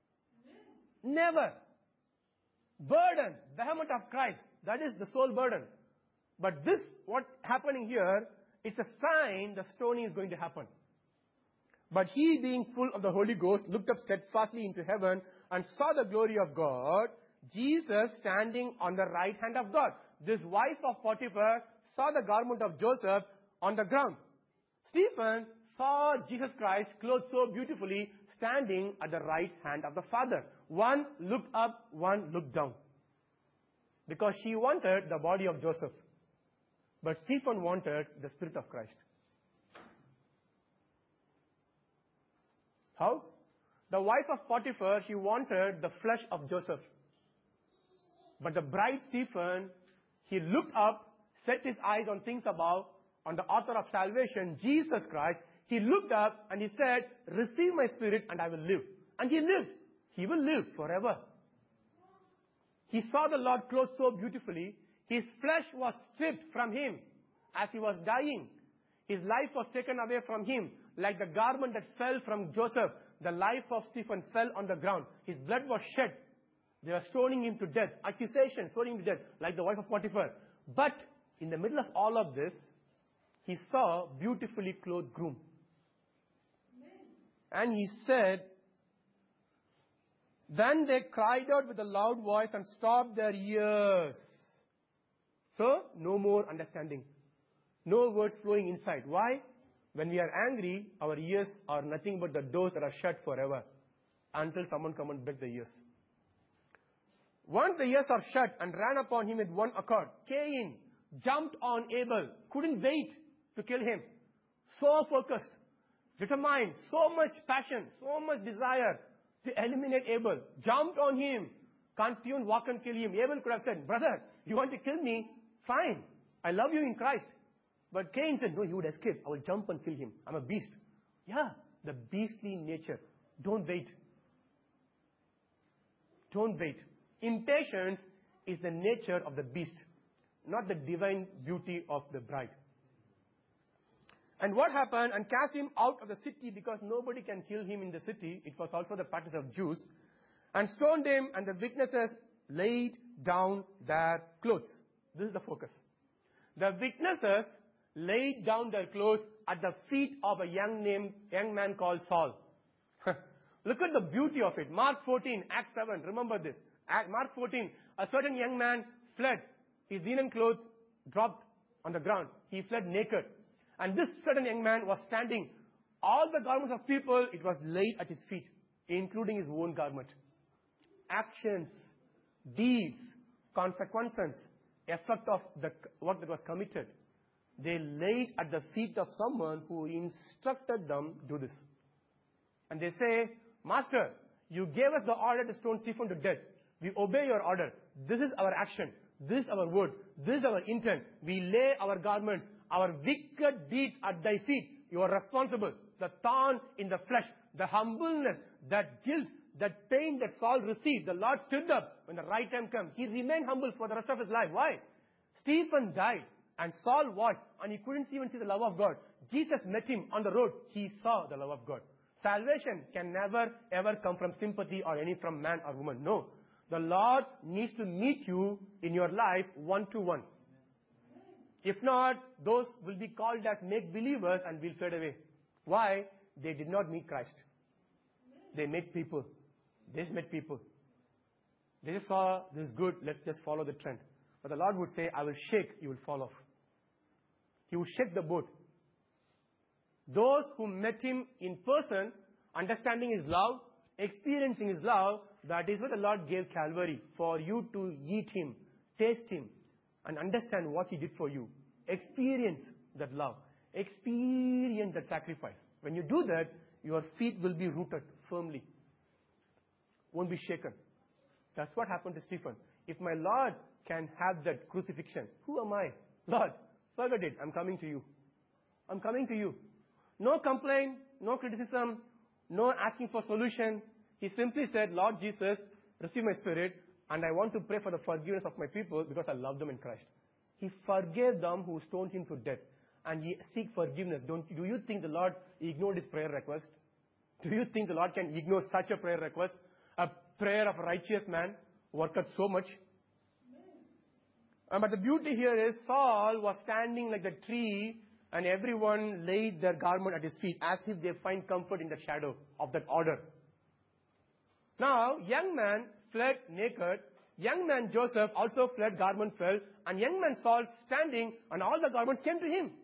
Never. Burden, vehement of Christ. That is the sole burden. But this, what happening here, it's a sign the stoning is going to happen. But he, being full of the Holy Ghost, looked up steadfastly into heaven and saw the glory of God, Jesus standing on the right hand of God. This wife of Potiphar saw the garment of Joseph on the ground. Stephen saw Jesus Christ clothed so beautifully standing at the right hand of the Father. One looked up, one looked down. Because she wanted the body of Joseph. But Stephen wanted the Spirit of Christ. How? The wife of Potiphar, she wanted the flesh of Joseph. But the bride Stephen, he looked up, set his eyes on things above, on the author of salvation, Jesus Christ. He looked up and he said, receive my spirit and I will live. And he lived. He will live forever. He saw the Lord clothed so beautifully. His flesh was stripped from him as he was dying. His life was taken away from him like the garment that fell from Joseph. The life of Stephen fell on the ground. His blood was shed. They were stoning him to death. Accusation, stoning him to death, like the wife of Potiphar. But in the middle of all of this, he saw beautifully clothed groom. And he said, then they cried out with a loud voice and stopped their ears. So, no more understanding. No words flowing inside. Why? When we are angry, our ears are nothing but the doors that are shut forever. Until someone come and break the ears. Once the ears are shut and ran upon him with one accord, Cain jumped on Abel. Couldn't wait to kill him. So focused. Determined. So much passion. So much desire to eliminate Abel. Jumped on him. Can't even walk and kill him. Abel could have said, brother, you want to kill me? Fine. I love you in Christ. But Cain said, no, he would escape. I will jump and kill him. I'm a beast. Yeah, the beastly nature. Don't wait. Don't wait. Impatience is the nature of the beast, not the divine beauty of the bride. And what happened? And cast him out of the city because nobody can kill him in the city. It was also the practice of Jews. And stoned him, and the witnesses laid down their clothes. This is the focus. The witnesses laid down their clothes at the feet of a young name, young man called Saul. Look at the beauty of it. Mark fourteen, Acts seven. Remember this. At Mark fourteen, a certain young man fled. His linen clothes dropped on the ground. He fled naked. And this certain young man was standing. All the garments of people, it was laid at his feet, including his own garment. Actions, deeds, consequences, effect of the what that was committed. they laid at the feet of someone who instructed them do this. And they say, Master, you gave us the order to stone Stephen to death. We obey your order. This is our action. This is our word. This is our intent. We lay our garments, our wicked deeds at thy feet. You are responsible. The thorn in the flesh, the humbleness, that guilt, that pain that Saul received, the Lord stood up when the right time came. He remained humble for the rest of his life. Why? Stephen died and Saul watched and he couldn't even see the love of God. Jesus met him on the road. He saw the love of God. Salvation can never ever come from sympathy or any from man or woman. No. The Lord needs to meet you in your life one to one. If not, those will be called as make-believers and will fade away. Why? They did not meet Christ. They met people. They just met people. They just saw this is good, let's just follow the trend. But the Lord would say, I will shake, you will fall off. He will shake the boat. Those who met him in person, understanding his love, experiencing his love, that is what the Lord gave Calvary, for you to eat him, taste him, and understand what he did for you. Experience that love. Experience that sacrifice. When you do that, your feet will be rooted firmly. Won't be shaken. That's what happened to Stephen. If my Lord can have that crucifixion, who am I? Lord, forget it. I'm coming to you. I'm coming to you. No complaint, no criticism, no asking for solution. He simply said, Lord Jesus, receive my spirit, and I want to pray for the forgiveness of my people because I love them in Christ. He forgave them who stoned him to death. And he seek forgiveness. Don't, do you think the Lord ignored his prayer request? Do you think the Lord can ignore such a prayer request? A prayer of a righteous man worketh so much. Um, but the beauty here is Saul was standing like the tree and everyone laid their garment at his feet as if they find comfort in the shadow of that order. Now, young man fled naked. Young man Joseph also fled, garment fell. And young man Saul standing and all the garments came to him.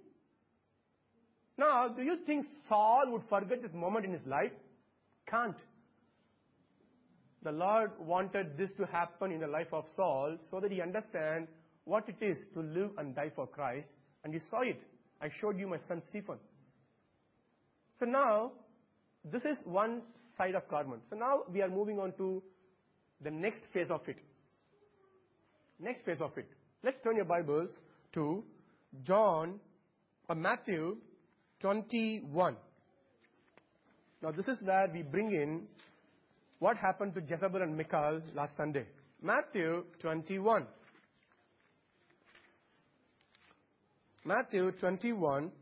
Now, do you think Saul would forget this moment in his life? Can't. The Lord wanted this to happen in the life of Saul so that he understand what it is to live and die for Christ. And you saw it. I showed you my son Stephen. So now, this is one side of garment. So now we are moving on to the next phase of it. Next phase of it. Let's turn your Bibles to John, or Matthew twenty-one. Now this is where we bring in what happened to Jezebel and Michal last Sunday. Matthew twenty-one. Matthew twenty-one.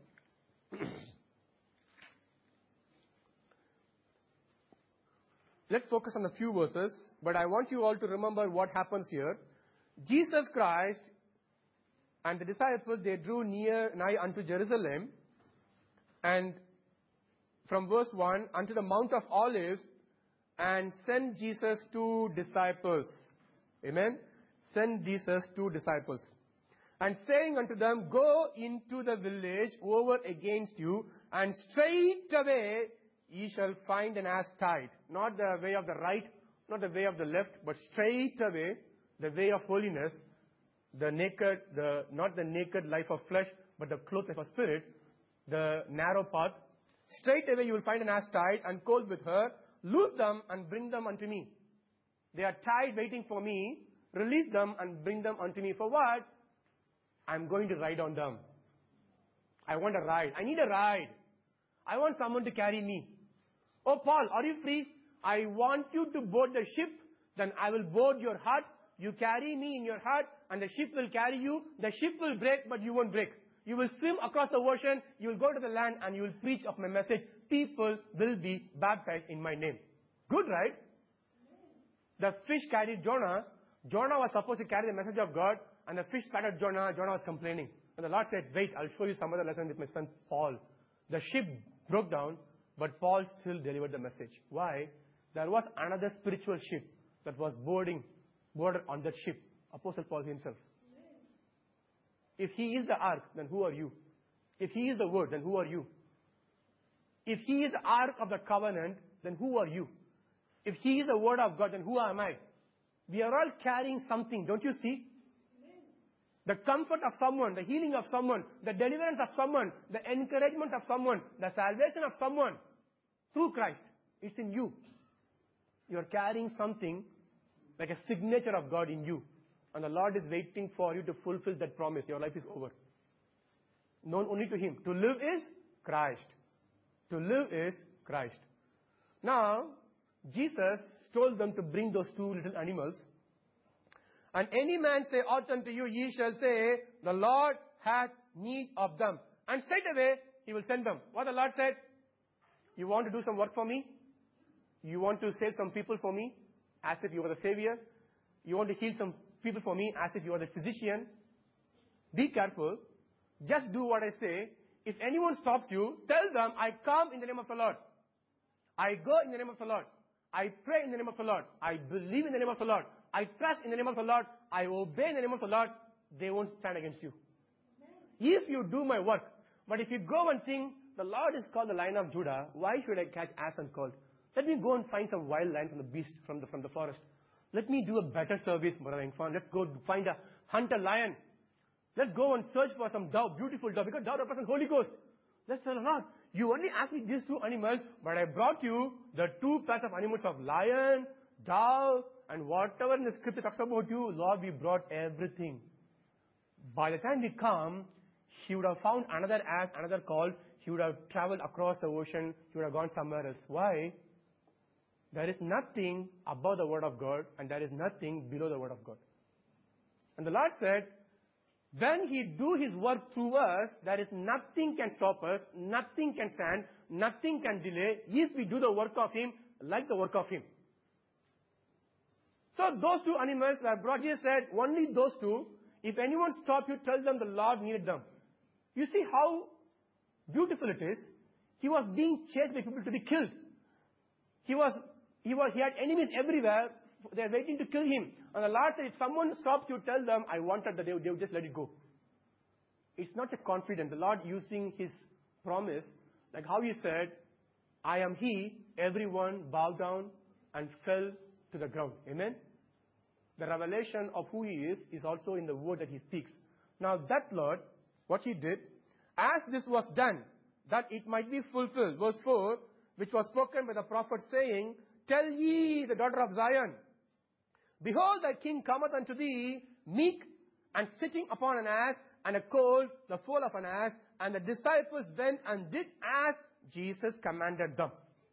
Let's focus on a few verses, but I want you all to remember what happens here. Jesus Christ and the disciples, they drew near, nigh unto Jerusalem, and from verse one, unto the Mount of Olives, and sent Jesus two disciples. Amen? Sent Jesus two disciples. And saying unto them, go into the village over against you, and straightway ye shall find an ass tied. Not the way of the right, not the way of the left, but straightway the way of holiness, the naked, the not the naked life of flesh, but the clothed life of spirit, the narrow path. Straightway you will find an ass tied and colt with her. Loose them and bring them unto me. They are tied waiting for me. Release them and bring them unto me. For what? I'm going to ride on them. I want a ride. I need a ride. I want someone to carry me. Oh, Paul, are you free? I want you to board the ship. Then I will board your heart. You carry me in your heart, and the ship will carry you. The ship will break, but you won't break. You will swim across the ocean. You will go to the land, and you will preach of my message. People will be baptized in my name. Good, right? The fish carried Jonah. Jonah was supposed to carry the message of God, and the fish spat at Jonah. Jonah was complaining. And the Lord said, wait, I'll show you some other lesson with my son Paul. The ship broke down, but Paul still delivered the message. Why? There was another spiritual ship that was boarding, boarded on that ship. Apostle Paul himself. If he is the ark, then who are you? If he is the word, then who are you? If he is the ark of the covenant, then who are you? If he is the word of God, then who am I? We are all carrying something, don't you see? the comfort of someone, the healing of someone, the deliverance of someone, the encouragement of someone, the salvation of someone through Christ. It's in you. You're carrying something like a signature of God in you. And the Lord is waiting for you to fulfill that promise. Your life is over. Known only to Him. To live is Christ. To live is Christ. Now, Jesus told them to bring those two little animals. And any man say aught unto you, ye shall say, the Lord hath need of them. And straight away, He will send them. What the Lord said? You want to do some work for me? You want to save some people for me? As if you were the Savior? You want to heal some people for me? As if you are the physician? Be careful. Just do what I say. If anyone stops you, tell them, I come in the name of the Lord. I go in the name of the Lord. I pray in the name of the Lord. I believe in the name of the Lord. I trust in the name of the Lord. I obey in the name of the Lord. They won't stand against you. If you do my work. But if you go and think, the Lord is called the Lion of Judah, why should I catch ass and colt? Let me go and find some wild lion from the beast, from the, from the forest. Let me do a better service, Brother Ingfan. Let's go find a hunter lion. Let's go and search for some dove, beautiful dove, because dove represents Holy Ghost. Let's tell the Lord, you only asked me these two animals, but I brought you the two pairs of animals of lion, dove, and whatever in the scripture talks about you. Lord, we brought everything. By the time we come, He would have found another ass, another colt. He would have traveled across the ocean. He would have gone somewhere else. Why? There is nothing above the Word of God, and there is nothing below the Word of God. And the Lord said, when He do His work through us, there is nothing can stop us, nothing can stand, nothing can delay, if we do the work of Him like the work of Him. So those two animals were brought. Jesus said, only those two. If anyone stop you, tell them the Lord needed them. You see how beautiful it is. He was being chased by people to be killed. He was, he was, he had enemies everywhere. They are waiting to kill Him. And the Lord said, if someone stops you, tell them, I wanted that they would, they would just let it go. It's not a confidence. The Lord using His promise, like how He said, I am He, everyone bowed down and fell to the ground. Amen? The revelation of who He is, is also in the word that He speaks. Now that Lord, what He did, as this was done, that it might be fulfilled, verse four, which was spoken by the prophet saying, tell ye the daughter of Zion, behold, thy king cometh unto thee, meek, and sitting upon an ass, and a colt, the foal of an ass. And the disciples went and did as Jesus commanded them.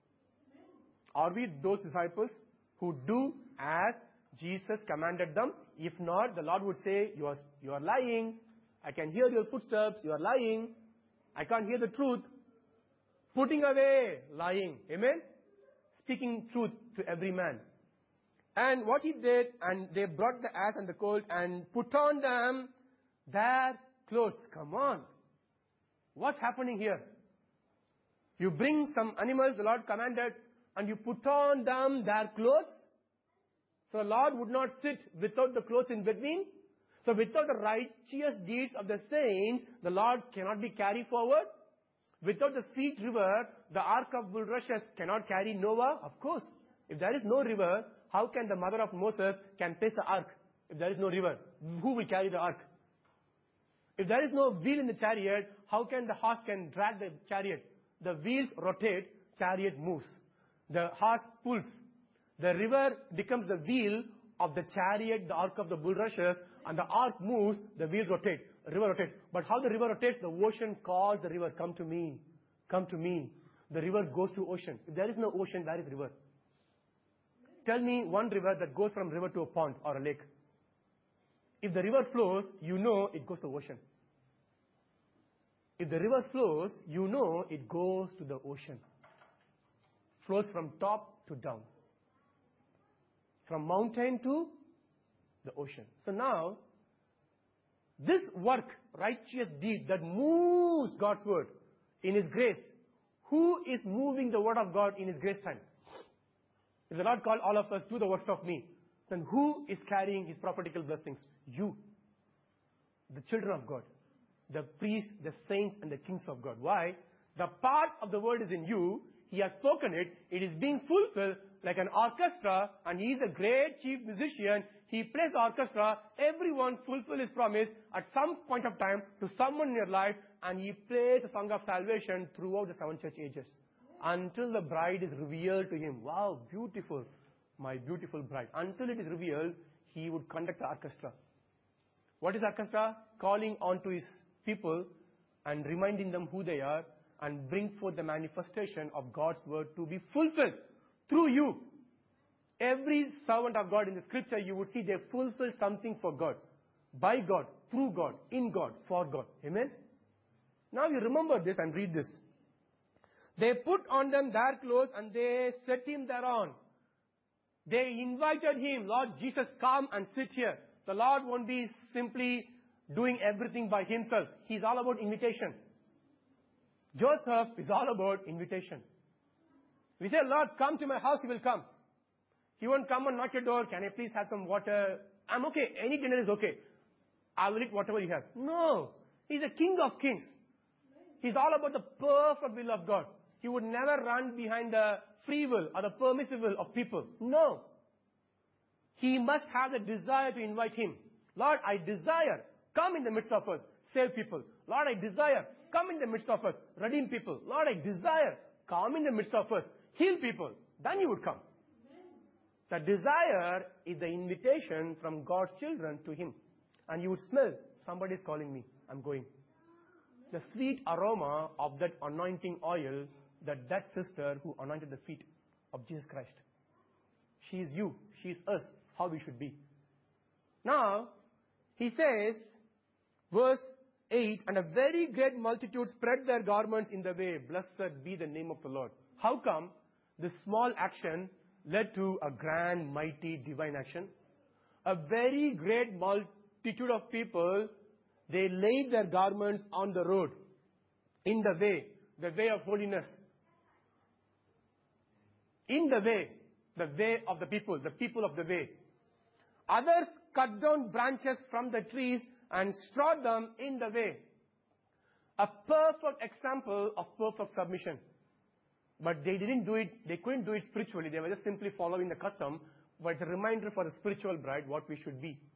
Are we those disciples who do as Jesus commanded them? If not, the Lord would say, you are, you are lying. I can hear your footsteps. You are lying. I can't hear the truth. Putting away lying. Amen? Speaking truth to every man. And what He did, and they brought the ass and the colt and put on them their clothes. Come on. What's happening here? You bring some animals the Lord commanded, and you put on them their clothes. So the Lord would not sit without the clothes in between. So without the righteous deeds of the saints, the Lord cannot be carried forward. Without the sweet river, the ark of bulrushes cannot carry Noah. Of course, if there is no river, how can the mother of Moses can place the ark? If there is no river, who will carry the ark? If there is no wheel in the chariot, how can the horse can drag the chariot? The wheels rotate, chariot moves. The horse pulls. The river becomes the wheel of the chariot, the ark of the bulrushes, and the ark moves, the wheels rotate, the river rotates. But how the river rotates? The ocean calls the river, come to me, come to me. The river goes to ocean. If there is no ocean, where is river? Tell me one river that goes from river to a pond or a lake. If the river flows, you know it goes to the ocean. If the river flows, you know it goes to the ocean. Flows from top to down. From mountain to the ocean. So now, this work, righteous deed that moves God's word in His grace, who is moving the word of God in His grace time? If the Lord called all of us, do the works of me, then who is carrying His prophetical blessings? You. The children of God. The priests, the saints, and the kings of God. Why? The part of the word is in you. He He has spoken it. It is being fulfilled like an orchestra, and He is a great chief musician. He plays the orchestra. Everyone fulfill His promise at some point of time to someone in your life, and He plays a song of salvation throughout the seven church ages until the bride is revealed to Him. Wow, beautiful, my beautiful bride. Until it is revealed, He would conduct the orchestra. What is orchestra? Calling on to His people and reminding them who they are, and bring forth the manifestation of God's word to be fulfilled through you. Every servant of God in the scripture, you would see they fulfill something for God, by God, through God, in God, for God. Amen? Now you remember this and read this. They put on them their clothes and they set Him thereon. They invited Him, Lord Jesus, come and sit here. The Lord won't be simply doing everything by Himself. He's all about invitation. Joseph is all about invitation. We say, Lord, come to my house, He will come. He won't come and knock your door. Can I please have some water? I'm okay. Any dinner is okay. I will eat whatever you have. No. He's a King of kings. He's all about the perfect will of God. He would never run behind the free will or the permissive will of people. No. He must have the desire to invite Him. Lord, I desire. Come in the midst of us. Save people. Lord, I desire. Come in the midst of us. Redeem people. Lord, I desire. Come in the midst of us. Heal people. Then He would come. The desire is the invitation from God's children to Him. And you would smell, somebody is calling me. I'm going. The sweet aroma of that anointing oil, that that sister who anointed the feet of Jesus Christ. She is you. She is us. How we should be. Now, he says, verse eight, and a very great multitude spread their garments in the way. Blessed be the name of the Lord. How come this small action led to a grand, mighty, divine action? A very great multitude of people, they laid their garments on the road, in the way, the way of holiness. In the way, the way of the people, the people of the way. Others cut down branches from the trees and strawed them in the way. A perfect example of perfect submission. But they didn't do it, they couldn't do it spiritually. They were just simply following the custom. But it's a reminder for the spiritual bride what we should be.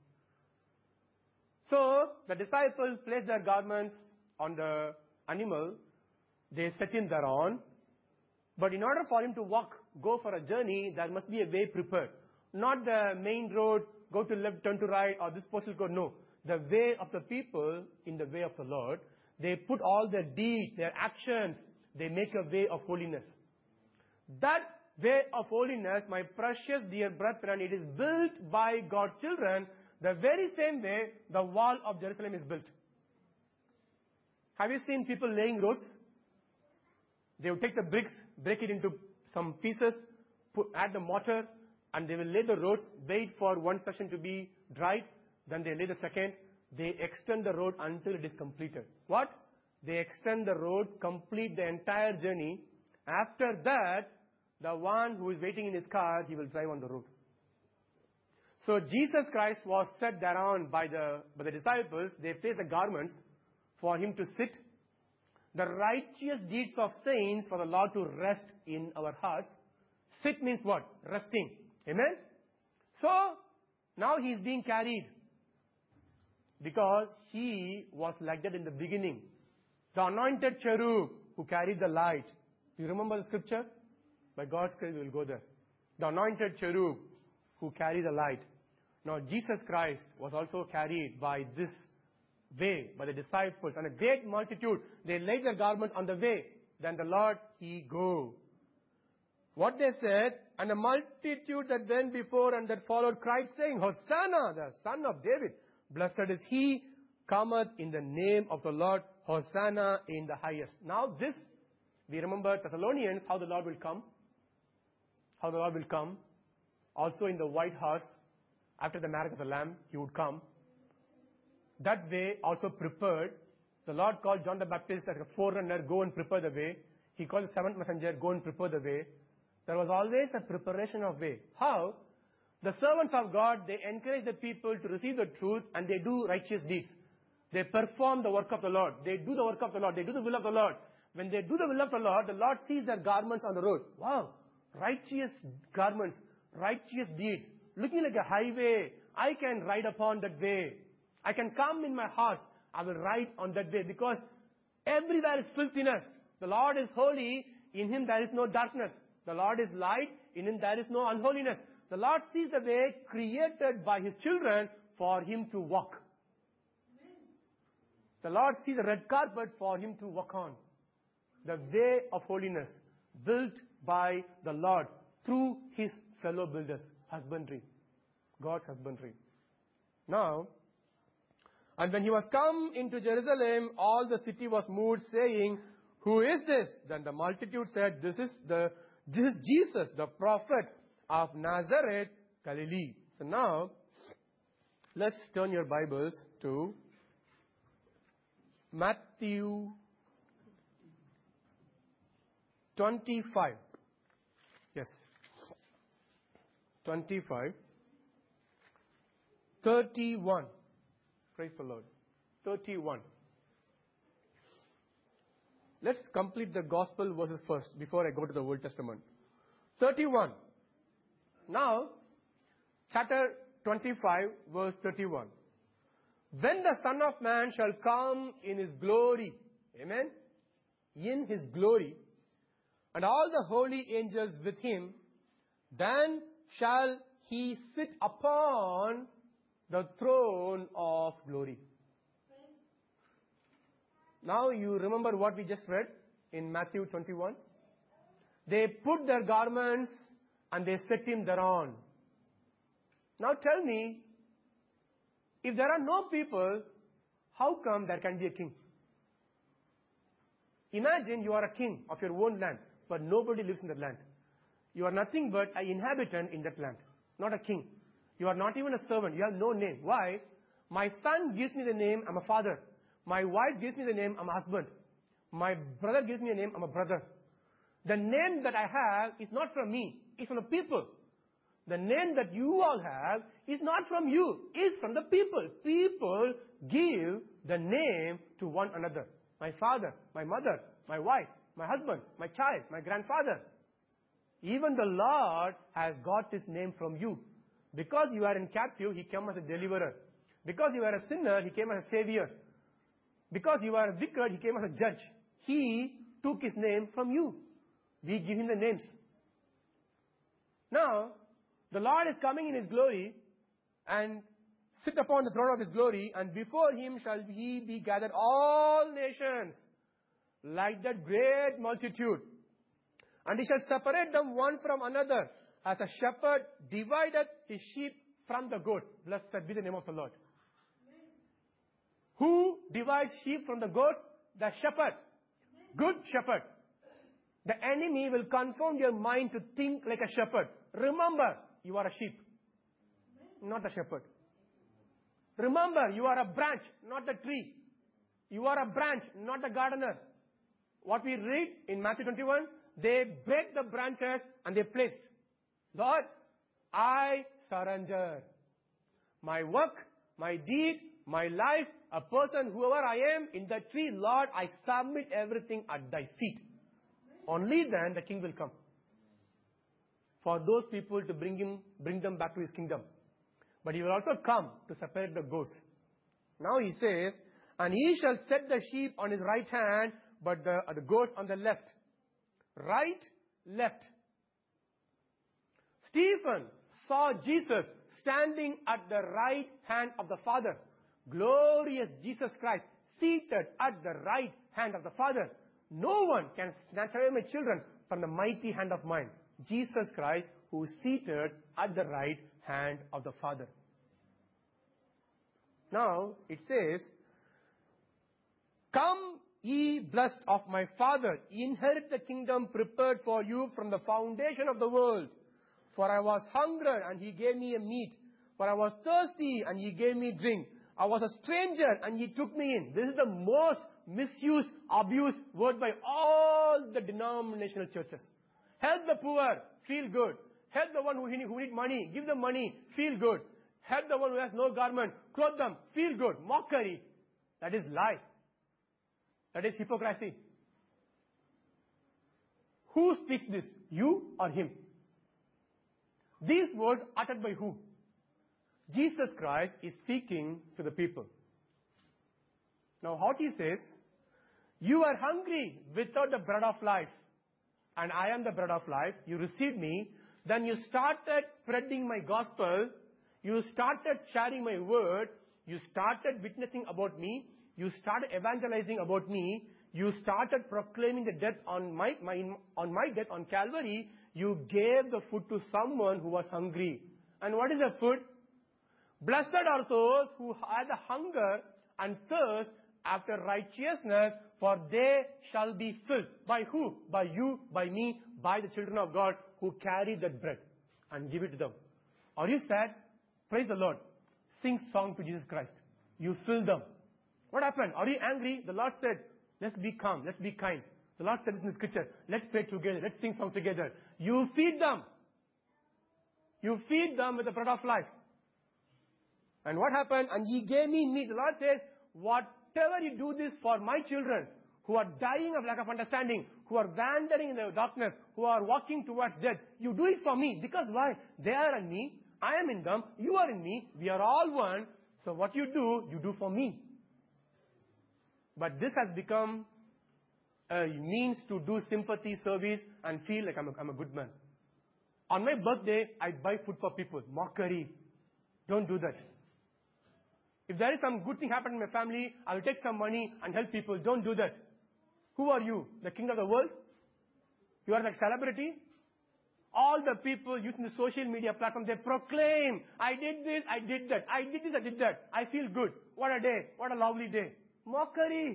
So, the disciples placed their garments on the animal. They set him thereon. But in order for him to walk, go for a journey, there must be a way prepared. Not the main road, go to left, turn to right, or this postal code. No. The way of the people in the way of the Lord. They put all their deeds, their actions, they make a way of holiness. That way of holiness, my precious dear brethren, it is built by God's children the very same way the wall of Jerusalem is built. Have you seen people laying roads? They will take the bricks, break it into some pieces, put, add the mortar, and they will lay the roads, wait for one section to be dried, then they lay the second. They extend the road until it is completed. What? They extend the road, complete the entire journey. After that, the one who is waiting in his car, he will drive on the road. So Jesus Christ was set thereon by the, by the disciples. They placed the garments for him to sit. The righteous deeds of saints for the Lord to rest in our hearts. Sit means what? Resting. Amen? So, now he is being carried. Because he was like that in the beginning. The anointed cherub who carried the light. Do you remember the scripture? By God's grace, we will go there. The anointed cherub who carried the light. Now, Jesus Christ was also carried by this way, by the disciples. And a great multitude, they laid their garments on the way. Then the Lord, he go. What they said, and a multitude that went before and that followed cried, saying, Hosanna, the son of David. Blessed is he cometh in the name of the Lord. Hosanna in the highest. Now this, we remember Thessalonians, how the Lord will come. How the Lord will come. Also in the white horse, after the marriage of the Lamb, he would come. That way also prepared. The Lord called John the Baptist as a forerunner, go and prepare the way. He called the seventh messenger, go and prepare the way. There was always a preparation of way. How? The servants of God, they encourage the people to receive the truth and they do righteous deeds. They perform the work of the Lord. They do the work of the Lord. They do the will of the Lord. when they do the will of the Lord, the Lord sees their garments on the road. Wow, righteous garments, righteous deeds, looking like a highway. I can ride upon that way. I can come in my heart. I will ride on that way because everywhere is filthiness. The Lord is holy. In Him there is no darkness. The Lord is light. In Him there is no unholiness. The Lord sees the way created by His children for Him to walk. The Lord sees the red carpet for Him to walk on. The way of holiness built by the Lord through His fellow builders. Husbandry. God's husbandry. Now, and when He was come into Jerusalem, all the city was moved, saying, Who is this? Then the multitude said, This is the this is Jesus, the prophet of Nazareth, Galilee. So now, let's turn your Bibles to Matthew twenty-five. Yes. twenty-five. thirty-one. Praise the Lord. thirty-one. Let's complete the gospel verses first before I go to the Old Testament. thirty-one. Now, chapter twenty-five, verse thirty-one. When the Son of Man shall come in His glory, amen, in His glory, and all the holy angels with Him, then shall He sit upon the throne of glory. Now you remember what we just read in Matthew twenty-one? They put their garments and they set Him thereon. Now tell me, if there are no people, how come there can be a king? Imagine you are a king of your own land, but nobody lives in that land. You are nothing but an inhabitant in that land, not a king. You are not even a servant. You have no name. Why? My son gives me the name, I'm a father. My wife gives me the name, I'm a husband. My brother gives me a name, I'm a brother. The name that I have is not from me. It's from the people. The name that you all have is not from you. It's from the people. People give the name to one another. My father, my mother, my wife, my husband, my child, my grandfather. Even the Lord has got His name from you. Because you are in captive, He came as a deliverer. Because you are a sinner, He came as a savior. Because you are a wicked, He came as a judge. He took His name from you. We give Him the names. Now, the Lord is coming in His glory and sit upon the throne of His glory, and before Him shall He be gathered all nations like that great multitude. And He shall separate them one from another, as a shepherd divided his sheep from the goats. Blessed be the name of the Lord. Who divides sheep from the goats? The shepherd. Good shepherd. The enemy will confound your mind to think like a shepherd. Remember, you are a sheep, not a shepherd. Remember, you are a branch, not a tree. You are a branch, not a gardener. What we read in Matthew twenty-one, they break the branches and they placed. Lord, I surrender. My work, my deed, my life, a person, whoever I am, in the tree, Lord, I submit everything at Thy feet. Only then the King will come. For those people to bring him, bring them back to His kingdom. But He will also come to separate the goats. Now He says, and He shall set the sheep on His right hand, but the, uh, the goats on the left. Right, left. Stephen saw Jesus standing at the right hand of the Father. Glorious Jesus Christ, seated at the right hand of the Father. No one can snatch away my children from the mighty hand of mine. Jesus Christ, who is seated at the right hand of the Father. Now, it says, Come ye blessed of my Father, inherit the kingdom prepared for you from the foundation of the world. For I was hungry, and He gave me a meat. For I was thirsty, and He gave me drink. I was a stranger, and He took me in. This is the most misused, abused word by all the denominational churches. Help the poor, feel good. Help the one who need, who need money, give them money, feel good. Help the one who has no garment, clothe them, feel good. Mockery. That is lie. That is hypocrisy. Who speaks this? You or him? These words uttered by who? Jesus Christ is speaking to the people. Now what he says, you are hungry without the bread of life, and I am the bread of life. You received me. Then you started spreading my gospel. You started sharing my word. You started witnessing about me. You started evangelizing about me. You started proclaiming the death on my, my, on my death on Calvary. You gave the food to someone who was hungry. And what is the food? Blessed are those who have the hunger and thirst after righteousness, for they shall be filled. By who? By you, by me, by the children of God who carry that bread and give it to them. Are you sad? Praise the Lord. Sing song to Jesus Christ. You fill them. What happened? Are you angry? The Lord said, let's be calm, let's be kind. The Lord said this in Scripture, let's pray together, let's sing song together. You feed them. You feed them with the bread of life. And what happened? And he gave me meat. The Lord says, whatever you do this for my children, who are dying of lack of understanding, who are wandering in the darkness, who are walking towards death, you do it for me. Because why? They are in me, I am in them, you are in me, we are all one. So what you do, you do for me. But this has become a means to do sympathy service and feel like I'm a, I'm a good man. On my birthday, I buy food for people. Mockery. Don't do that. If there is some good thing happening in my family, I will take some money and help people. Don't do that. Who are you? The king of the world? You are like celebrity? All the people using the social media platform, they proclaim, I did this, I did that. I did this, I did that. I feel good. What a day. What a lovely day. Mockery.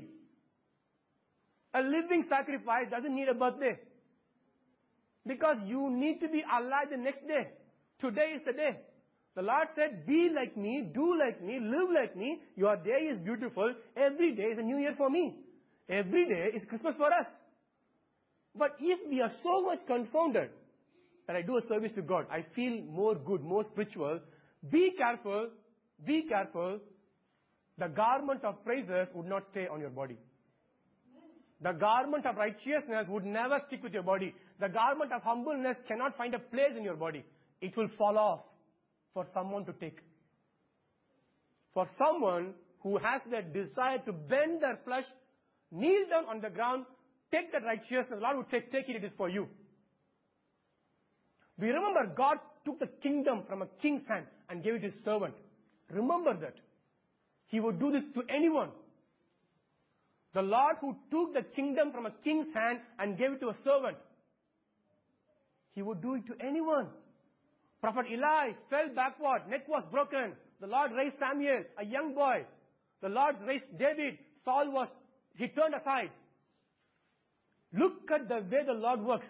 A living sacrifice doesn't need a birthday. Because you need to be alive the next day. Today is the day. The Lord said, be like me, do like me, live like me. Your day is beautiful. Every day is a new year for me. Every day is Christmas for us. But if we are so much confounded that I do a service to God, I feel more good, more spiritual, be careful, be careful. The garment of praises would not stay on your body. The garment of righteousness would never stick with your body. The garment of humbleness cannot find a place in your body. It will fall off for someone to take. For someone who has the desire to bend their flesh, kneel down on the ground, take that righteousness, the Lord would say, take it, it is for you. We remember God took the kingdom from a king's hand and gave it to his servant. Remember that. He would do this to anyone. The Lord who took the kingdom from a king's hand and gave it to a servant, he would do it to anyone. Prophet Eli fell backward, neck was broken. The Lord raised Samuel, a young boy. The Lord raised David. Saul was, he turned aside. Look at the way the Lord works.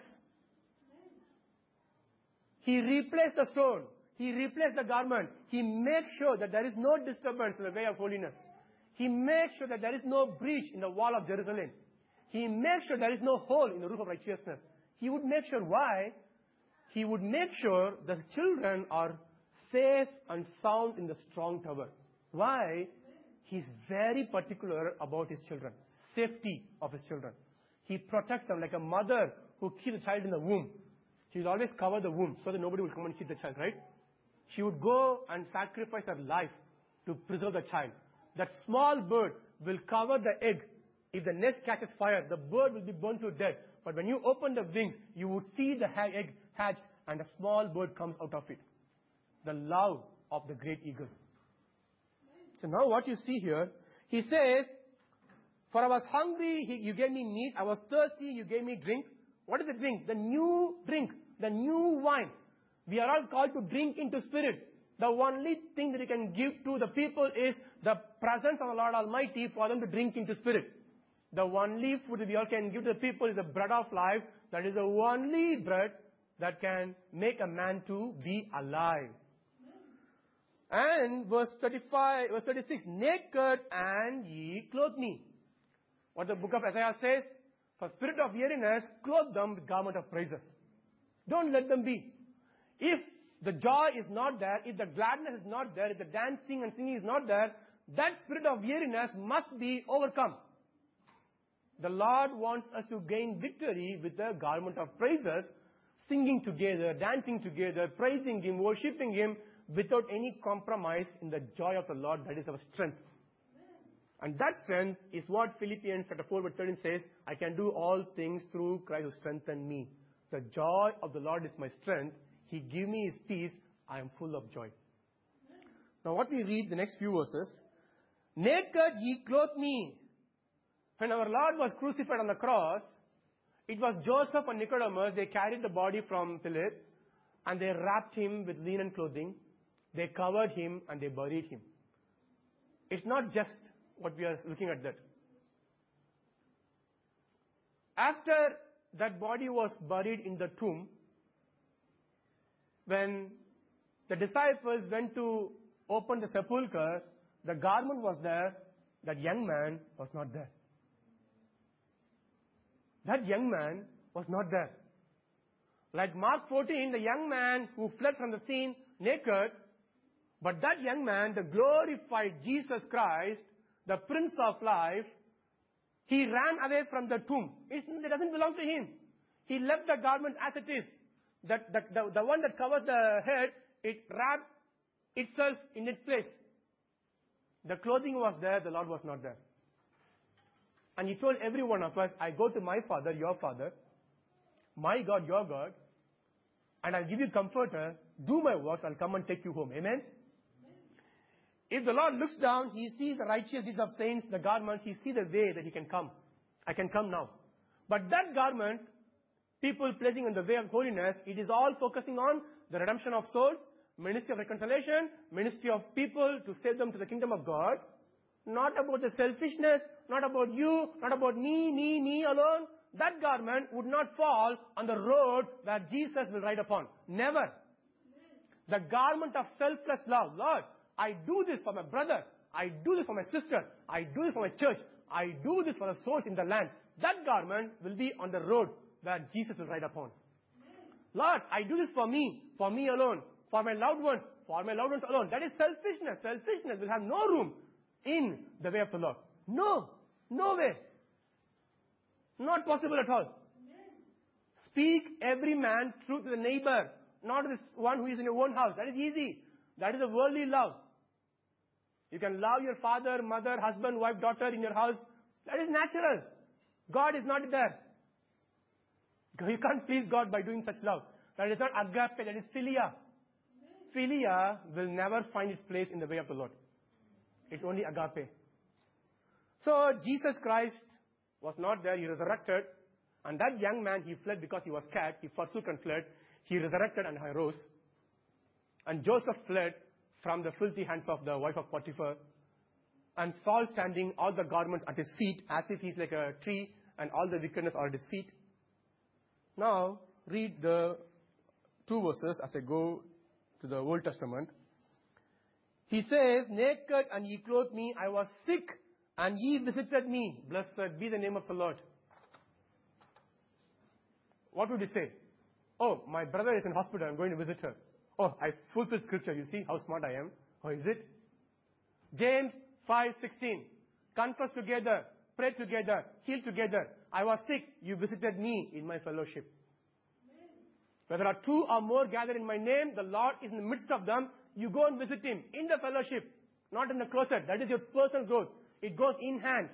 He replaced the stone. He replaced the garment. He makes sure that there is no disturbance in the way of holiness. He makes sure that there is no breach in the wall of Jerusalem. He makes sure there is no hole in the roof of righteousness. He would make sure. Why? He would make sure the children are safe and sound in the strong tower. Why? He's very particular about his children. Safety of his children. He protects them like a mother who keeps a child in the womb. She will always cover the womb so that nobody will come and hit the child, right? She would go and sacrifice her life to preserve the child. That small bird will cover the egg. If the nest catches fire, the bird will be burned to death. But when you open the wings, you would see the egg hatch and a small bird comes out of it. The love of the great eagle. So now what you see here, he says, for I was hungry, he, you gave me meat. I was thirsty, you gave me drink. What is the drink? The new drink, the new wine. We are all called to drink into spirit. The only thing that we can give to the people is the presence of the Lord Almighty for them to drink into spirit. The only food that we all can give to the people is the bread of life. That is the only bread that can make a man to be alive. And verse thirty-five, verse thirty-six, naked and ye clothe me. What the book of Isaiah says, for spirit of weariness, clothe them with garment of praises. Don't let them be. If the joy is not there, if the gladness is not there, if the dancing and singing is not there, that spirit of weariness must be overcome. The Lord wants us to gain victory with the garment of praises, singing together, dancing together, praising Him, worshipping Him, without any compromise in the joy of the Lord. That is our strength. And that strength is what Philippians chapter four verse thirteen says, I can do all things through Christ who strengthens me. The joy of the Lord is my strength. He gives me His peace. I am full of joy. Now what we read the next few verses. Naked He clothed me. When our Lord was crucified on the cross, it was Joseph and Nicodemus. They carried the body from Philip and they wrapped Him with linen clothing. They covered Him and they buried Him. It's not just what we are looking at that. After that body was buried in the tomb, when the disciples went to open the sepulchre, the garment was there, that young man was not there. That young man was not there. Like Mark fourteen, the young man who fled from the scene naked, but that young man, the glorified Jesus Christ, the Prince of Life, he ran away from the tomb. It's, it doesn't belong to him. He left the garment as it is. That, the, the, the one that covers the head, it wrapped itself in its place. The clothing was there, the Lord was not there. And He told every one of us, I go to my Father, your Father, my God, your God, and I'll give you comforter, do my works, I'll come and take you home. Amen? If the Lord looks down, He sees the righteous deeds of saints, the garments, He sees the way that He can come. I can come now. But that garment, people placing in the way of holiness, it is all focusing on the redemption of souls, ministry of reconciliation, ministry of people to save them to the kingdom of God. Not about the selfishness, not about you, not about me, me, me alone. That garment would not fall on the road where Jesus will ride upon. Never. The garment of selfless love. Lord, I do this for my brother. I do this for my sister. I do this for my church. I do this for the souls in the land. That garment will be on the road where Jesus will ride upon. Lord, I do this for me, for me alone, for my loved ones, for my loved ones alone. That is selfishness. Selfishness will have no room in the way of the Lord. No. No way. Not possible at all. Speak every man truth to the neighbor, not this one who is in your own house. That is easy. That is a worldly love. You can love your father, mother, husband, wife, daughter in your house. That is natural. God is not there. You can't please God by doing such love. That is not agape, that is philia. Philia will never find its place in the way of the Lord. It's only agape. So Jesus Christ was not there. He resurrected. And that young man, he fled because he was scared. He forsook and fled. He resurrected and arose. And Joseph fled from the filthy hands of the wife of Potiphar. And Saul standing, all the garments at his feet, as if he's like a tree, and all the wickedness are at his feet. Now, read the two verses as I go to the Old Testament. He says, naked and ye clothed me, I was sick and ye visited me. Blessed be the name of the Lord. What would he say? Oh, my brother is in hospital, I'm going to visit her. Oh, I fulfill scripture, you see how smart I am. Or is it? James five sixteen. Confess together, pray together, heal together. I was sick, you visited me in my fellowship. Where there are two or more gathered in my name, the Lord is in the midst of them. You go and visit Him in the fellowship, not in the closet. That is your personal growth. It goes in hand.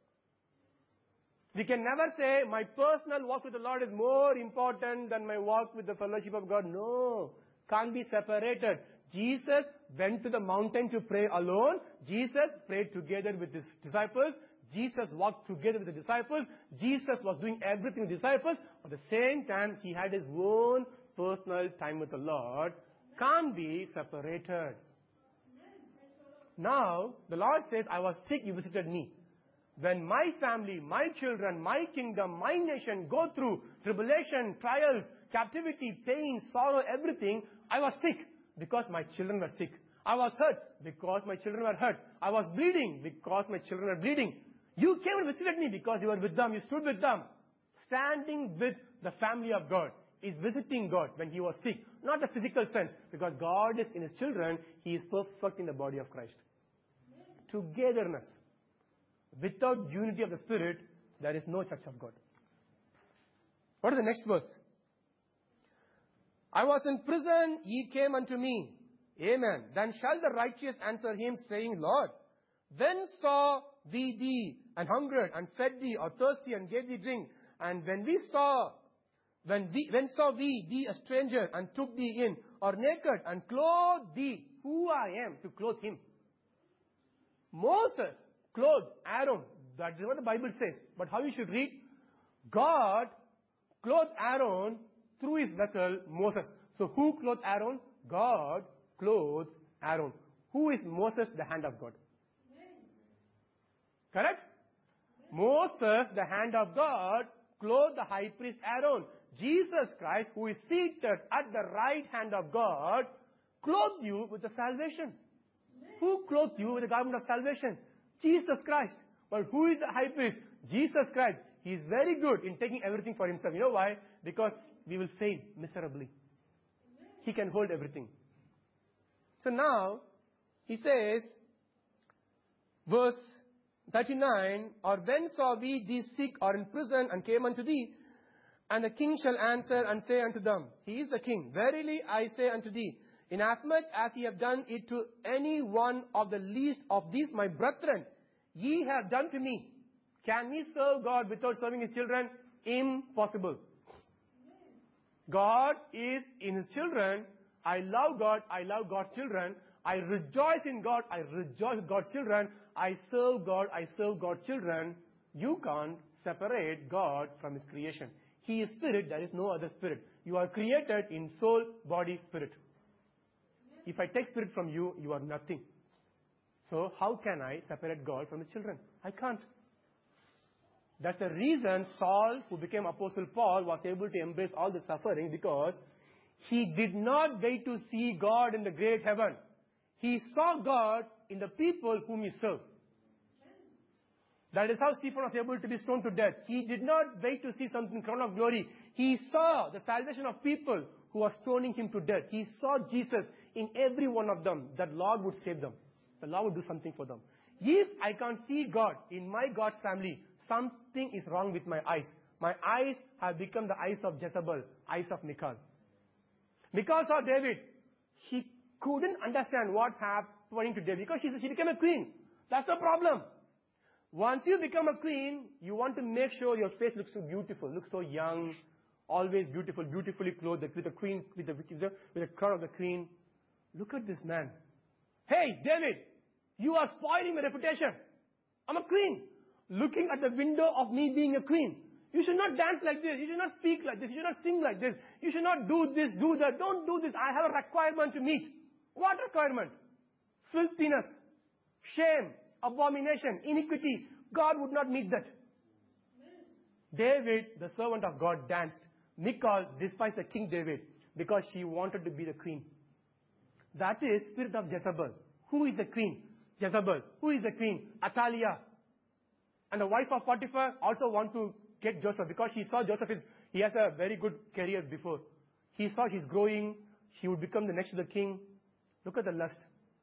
We can never say, my personal walk with the Lord is more important than my walk with the fellowship of God. No, can't be separated. Jesus went to the mountain to pray alone. Jesus prayed together with His disciples. Jesus walked together with the disciples. Jesus was doing everything with the disciples. At the same time, He had His own personal time with the Lord. Can't be separated. Now, the Lord says, I was sick, you visited me. When my family, my children, my kingdom, my nation go through tribulation, trials, captivity, pain, sorrow, everything, I was sick because my children were sick. I was hurt because my children were hurt. I was bleeding because my children were bleeding. You came and visited me because you were with them, you stood with them. Standing with the family of God is visiting God when He was sick. Not the physical sense, because God is in His children, He is perfect in the body of Christ. Togetherness. Without unity of the Spirit, there is no church of God. What is the next verse? I was in prison, ye came unto me. Amen. Then shall the righteous answer him, saying, Lord, when saw we thee and hungered and fed thee, or thirsty and gave thee drink? And when we saw, when we, when saw we thee a stranger and took thee in, or naked and clothed thee? Who I am to clothe him? Moses clothed Aaron. That is what the Bible says. But how you should read? God clothed Aaron through his vessel, Moses. So who clothed Aaron? God clothed Aaron. Who is Moses? The hand of God. Correct? Moses, the hand of God, clothed the high priest Aaron. Jesus Christ, who is seated at the right hand of God, clothed you with the salvation. Who clothed you with the garment of salvation? Jesus Christ. Well, who is the high priest? Jesus Christ. He is very good in taking everything for himself. You know why? Because we will fail miserably. He can hold everything. So now, he says, verse thirty-nine, or when saw we thee sick or in prison and came unto thee? And the king shall answer and say unto them, He is the king. Verily I say unto thee, inasmuch as ye have done it to any one of the least of these my brethren, ye have done to me. Can we serve God without serving His children? Impossible. God is in His children. I love God. I love God's children. I rejoice in God. I rejoice with God's children. I serve God. I serve God's children. You can't separate God from His creation. He is spirit. There is no other spirit. You are created in soul, body, spirit. If I take spirit from you, you are nothing. So how can I separate God from His children? I can't. That's the reason Saul, who became Apostle Paul, was able to embrace all the suffering, because he did not wait to see God in the great heaven. He saw God in the people whom he served. That is how Stephen was able to be stoned to death. He did not wait to see something crown of glory. He saw the salvation of people who were stoning him to death. He saw Jesus in every one of them. That Lord would save them. The Lord would do something for them. If I can't see God in my God's family, something is wrong with my eyes. My eyes have become the eyes of Jezebel, eyes of Michal. Michal saw David. She couldn't understand what's happening to David because she, she became a queen. That's the problem. Once you become a queen, you want to make sure your face looks so beautiful, looks so young, always beautiful, beautifully clothed with the queen, with the, with the, with the crown of the queen. Look at this man. Hey, David, you are spoiling my reputation. I'm a queen. Looking at the window of me being a queen. You should not dance like this. You should not speak like this. You should not sing like this. You should not do this, do that. Don't do this. I have a requirement to meet. What requirement? Filthiness, shame, abomination, iniquity. God would not meet that. David, the servant of God, danced. Michal despised the King David because she wanted to be the queen. That is spirit of Jezebel. Who is the queen? Jezebel. Who is the queen? Athaliah. And the wife of Potiphar also want to get Joseph because she saw Joseph is, he has a very good career before. He saw he's growing. He would become the next to the king. Look at the lust.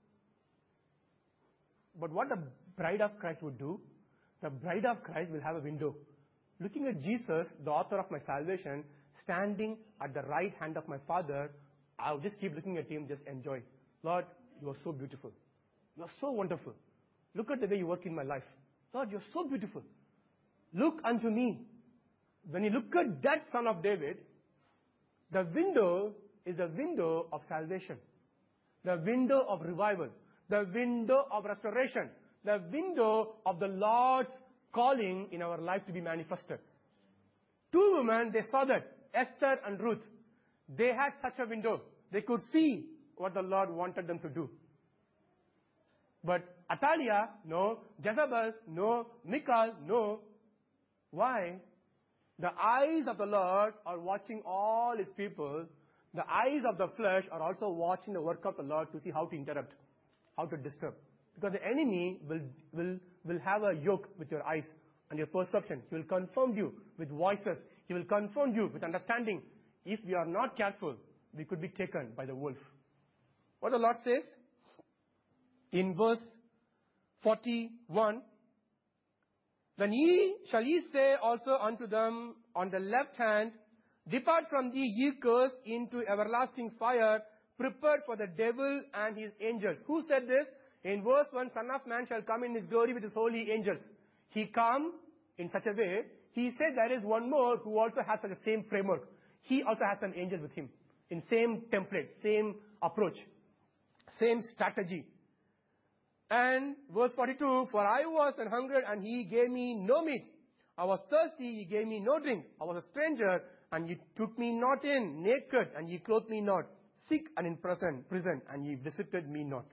But what the bride of Christ would do, the bride of Christ will have a window. Looking at Jesus, the author of my salvation, standing at the right hand of my Father, I'll just keep looking at Him, just enjoy. Lord, you are so beautiful. You are so wonderful. Look at the way you work in my life. Lord, you're so beautiful. Look unto me. When you look at that son of David, the window is the window of salvation. The window of revival. The window of restoration. The window of the Lord's calling in our life to be manifested. Two women, they saw that. Esther and Ruth. They had such a window. They could see what the Lord wanted them to do. But Athaliah, no. Jezebel, no. Michal, no. Why? The eyes of the Lord are watching all His people. The eyes of the flesh are also watching the work of the Lord to see how to interrupt, how to disturb. Because the enemy will, will, will have a yoke with your eyes and your perception. He will confound you with voices. He will confound you with understanding. If we are not careful, we could be taken by the wolf. What the Lord says in verse forty-one, Then ye shall ye say also unto them on the left hand, Depart from thee, ye cursed, into everlasting fire, prepared for the devil and his angels. Who said this? In verse one, Son of Man shall come in his glory with his holy angels. He come in such a way. He said there is one more who also has the same framework. He also has an angel with him. In same template, same approach, same strategy. And verse forty-two, For I was an hungered, and he gave me no meat. I was thirsty, he gave me no drink. I was a stranger, and ye took me not in. Naked, and ye clothed me not. Sick and in prison, prison, and ye visited me not.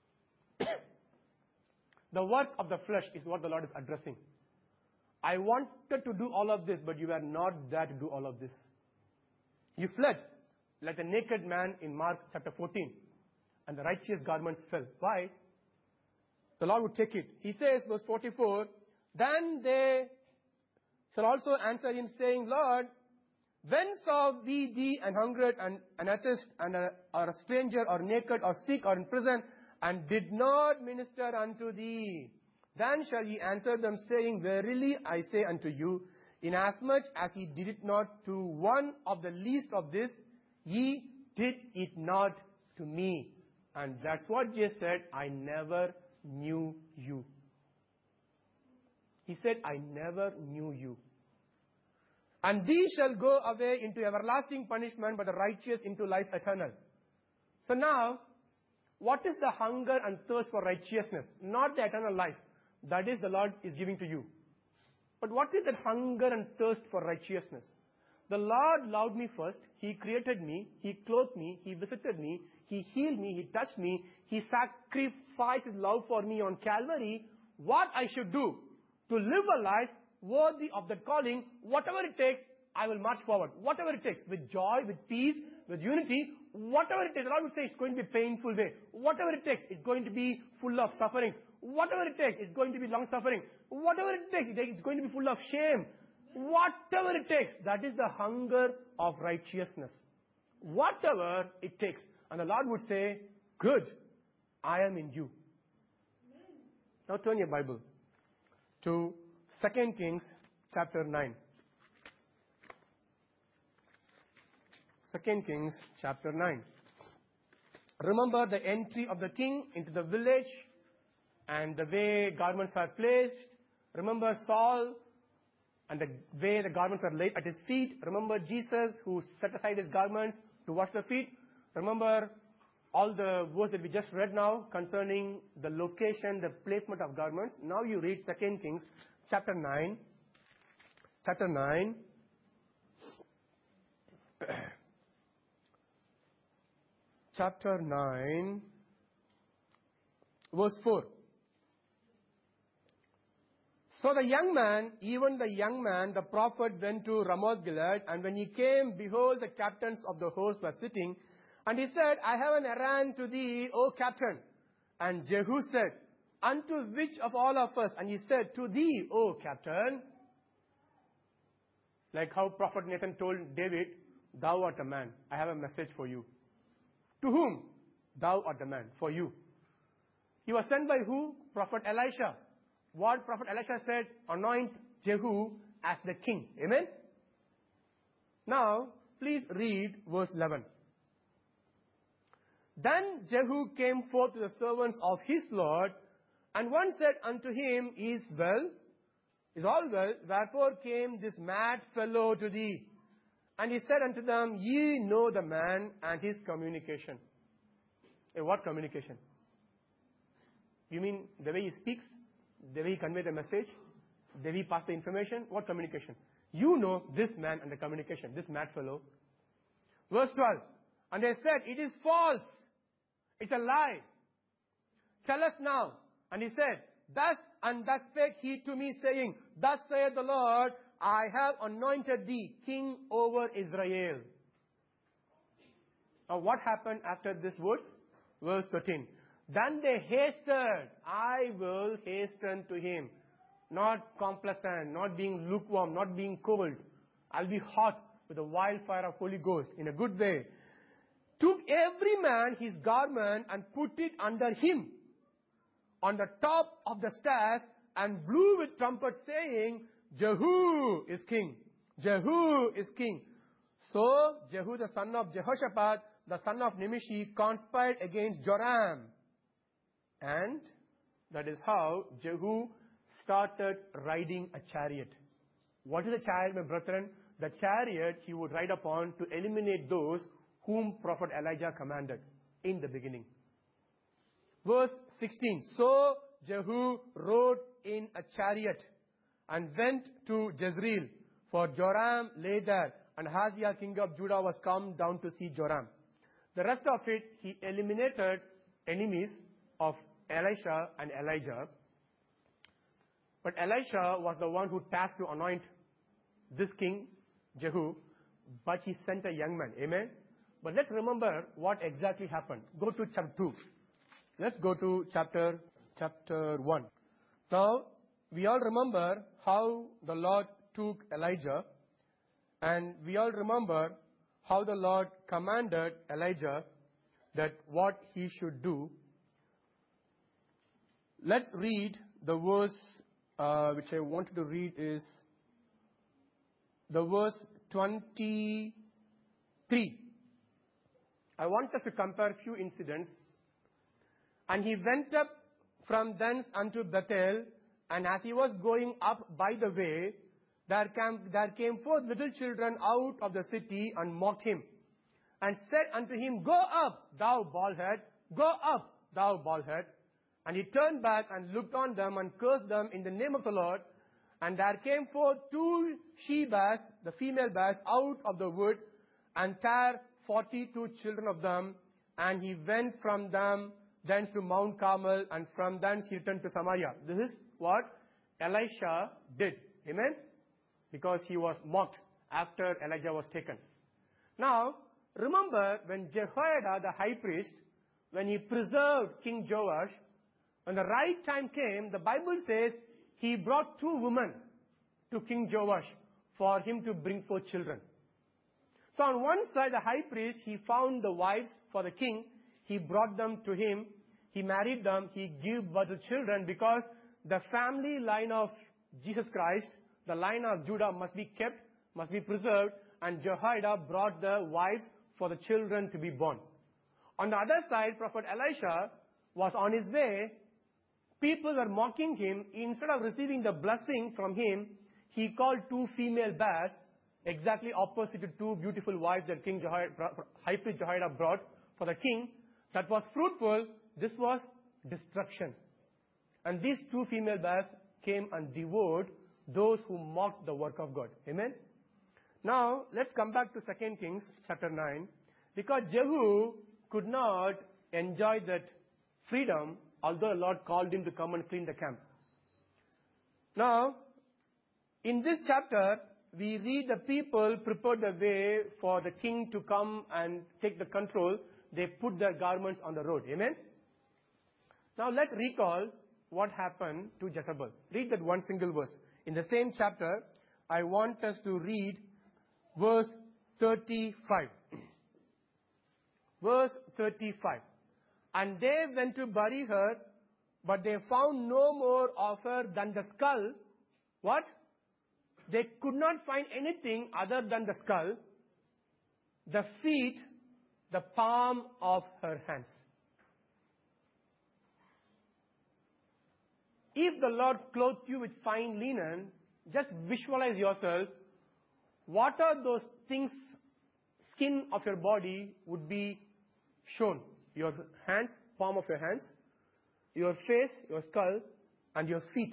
The work of the flesh is what the Lord is addressing. I wanted to do all of this, but you were not there to do all of this. You fled like a naked man in Mark chapter fourteen, and the righteous garments fell. Why? The Lord would take it. He says, verse forty-four, Then they shall also answer him, saying, Lord, when saw we thee an hungered and an atheist and a, or a stranger or naked or sick or in prison, and did not minister unto thee? Then shall ye answer them, saying, Verily I say unto you, inasmuch as ye did it not to one of the least of this, ye did it not to me. And that's what Jesus said, I never knew you. He said, I never knew you. And these shall go away into everlasting punishment, but the righteous into life eternal. So now, what is the hunger and thirst for righteousness? Not the eternal life. That is the Lord is giving to you. But what is that hunger and thirst for righteousness? The Lord loved me first. He created me. He clothed me. He visited me. He healed me. He touched me. He sacrificed His love for me on Calvary. What I should do to live a life worthy of that calling, whatever it takes, I will march forward. Whatever it takes, with joy, with peace, with unity, whatever it takes. The Lord would say it's going to be a painful way. Whatever it takes, it's going to be full of suffering. Whatever it takes, it's going to be long suffering. Whatever it takes, it's going to be full of shame. Whatever it takes, that is the hunger of righteousness. Whatever it takes. And the Lord would say, good, I am in you. Now turn your Bible to Second Kings chapter nine. Second Kings chapter nine. Remember the entry of the king into the village and the way garments are placed. Remember Saul and the way the garments are laid at his feet. Remember Jesus who set aside his garments to wash the feet. Remember all the words that we just read now concerning the location, the placement of garments. Now you read Second Kings chapter nine. Chapter nine. Chapter nine. Verse four. So the young man, even the young man, the prophet, went to Ramoth Gilead, and when he came, behold, the captains of the host were sitting. And he said, I have an errand to thee, O captain. And Jehu said, unto which of all of us? And he said, to thee, O captain. Like how Prophet Nathan told David, thou art a man, I have a message for you. To whom? Thou art a man, for you. He was sent by who? Prophet Elisha. What Prophet Elisha said, anoint Jehu as the king. Amen? Now, please read verse eleven. Then Jehu came forth to the servants of his Lord, and one said unto him, Is well, is all well, wherefore came this mad fellow to thee? And he said unto them, Ye know the man and his communication. Eh, what communication? You mean the way he speaks? The way he conveys the message? The way he passes the information? What communication? You know this man and the communication, this mad fellow. Verse twelve. And they said, it is false. It's a lie. Tell us now. And he said, thus and thus spake he to me, saying, Thus saith the Lord, I have anointed thee king over Israel. Now what happened after this verse? Verse thirteen. Then they hastened. I will hasten to him. Not complacent, not being lukewarm, not being cold. I'll be hot with the wildfire of Holy Ghost in a good way. Took every man his garment and put it under him on the top of the stairs, and blew with trumpets, saying, Jehu is king. Jehu is king. So Jehu, the son of Jehoshaphat, the son of Nimshi, conspired against Joram. And that is how Jehu started riding a chariot. What is a chariot, my brethren? The chariot he would ride upon to eliminate those whom Prophet Elijah commanded in the beginning. Verse sixteen. So Jehu rode in a chariot and went to Jezreel, for Joram lay there, and Ahaziah king of Judah was come down to see Joram. The rest of it, he eliminated enemies of Elisha and Elijah. But Elisha was the one who tasked to anoint this king, Jehu, but he sent a young man. Amen? But let's remember what exactly happened. Go to chapter two. Let's go to chapter, chapter one. Now, we all remember how the Lord took Elijah, and we all remember how the Lord commanded Elijah that what he should do. Let's read the verse uh, which I wanted to read is the verse twenty-three. I want us to compare a few incidents. And he went up from thence unto Bethel, and as he was going up by the way, there came, there came forth little children out of the city and mocked him, and said unto him, Go up, thou bald head, go up, thou bald head. And he turned back and looked on them and cursed them in the name of the Lord. And there came forth two she-bears, the female bears, out of the wood, and tare forty-two children of them. And he went from them thence to Mount Carmel, and from thence he returned to Samaria. This is what Elisha did. Amen? Because he was mocked after Elijah was taken. Now, remember when Jehoiada, the high priest, when he preserved King Joash, when the right time came, the Bible says he brought two women to King Joash for him to bring forth children. So on one side, the high priest, he found the wives for the king. He brought them to him. He married them. He gave birth to children, because the family line of Jesus Christ, the line of Judah, must be kept, must be preserved. And Jehoiada brought the wives for the children to be born. On the other side, Prophet Elisha was on his way. People were mocking him. Instead of receiving the blessing from him, he called two female bears, exactly opposite to two beautiful wives that King Jehoiada, high priest Jehoiada brought for the king. That was fruitful. This was destruction. And these two female bears came and devoured those who mocked the work of God. Amen? Now, let's come back to Second Kings chapter nine. Because Jehu could not enjoy that freedom, although the Lord called him to come and clean the camp. Now, in this chapter, we read the people prepared the way for the king to come and take the control. They put their garments on the road. Amen? Now, let's recall what happened to Jezebel. Read that one single verse. In the same chapter, I want us to read verse thirty-five. Verse thirty-five. And they went to bury her, but they found no more of her than the skull. What? They could not find anything other than the skull, the feet, the palm of her hands. If the Lord clothed you with fine linen, just visualize yourself. What are those things, skin of your body would be shown? Your hands, palm of your hands, your face, your skull, and your feet.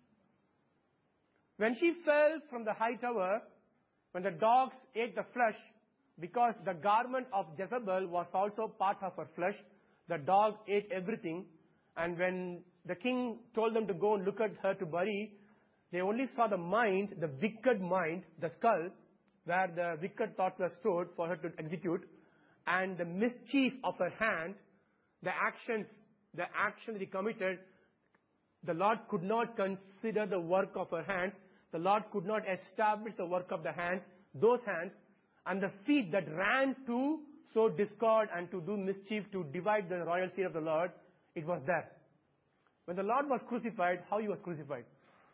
When she fell from the high tower, when the dogs ate the flesh, because the garment of Jezebel was also part of her flesh, the dog ate everything. And when the king told them to go and look at her to bury, they only saw the mind, the wicked mind, the skull, where the wicked thoughts were stored for her to execute, and the mischief of her hand, the actions, the action that he committed. The Lord could not consider the work of her hands. The Lord could not establish the work of the hands, those hands, and the feet that ran to sow discord and to do mischief, to divide the royal seed of the Lord. It was there. When the Lord was crucified, how he was crucified?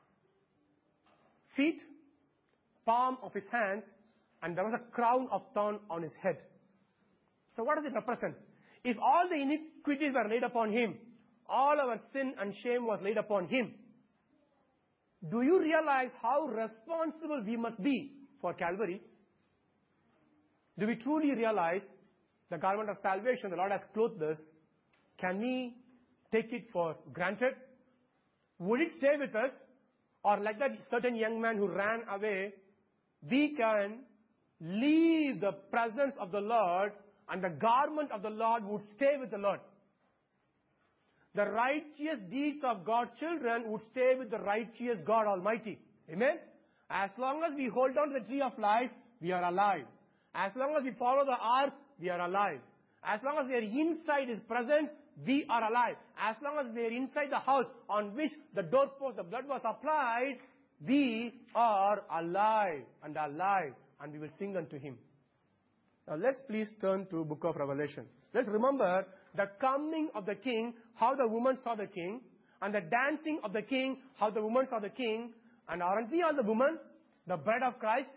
Feet, palm of his hands, and there was a crown of thorn on his head. So what does it represent? If all the iniquities were laid upon him, all our sin and shame was laid upon him, do you realize how responsible we must be for Calvary? Do we truly realize the garment of salvation the Lord has clothed us? Can we take it for granted? Would it stay with us? Or like that certain young man who ran away, we can leave the presence of the Lord and the garment of the Lord would stay with the Lord. The righteous deeds of God's children would stay with the righteous God Almighty. Amen? As long as we hold on to the tree of life, we are alive. As long as we follow the ark, we are alive. As long as their inside is present, we are alive. As long as they are inside the house on which the doorpost, the blood was applied, we are alive and alive, and we will sing unto him. Now let's please turn to book of Revelation. Let's remember the coming of the king, how the woman saw the king, and the dancing of the king, how the woman saw the king. And aren't we all the woman, the bride of Christ?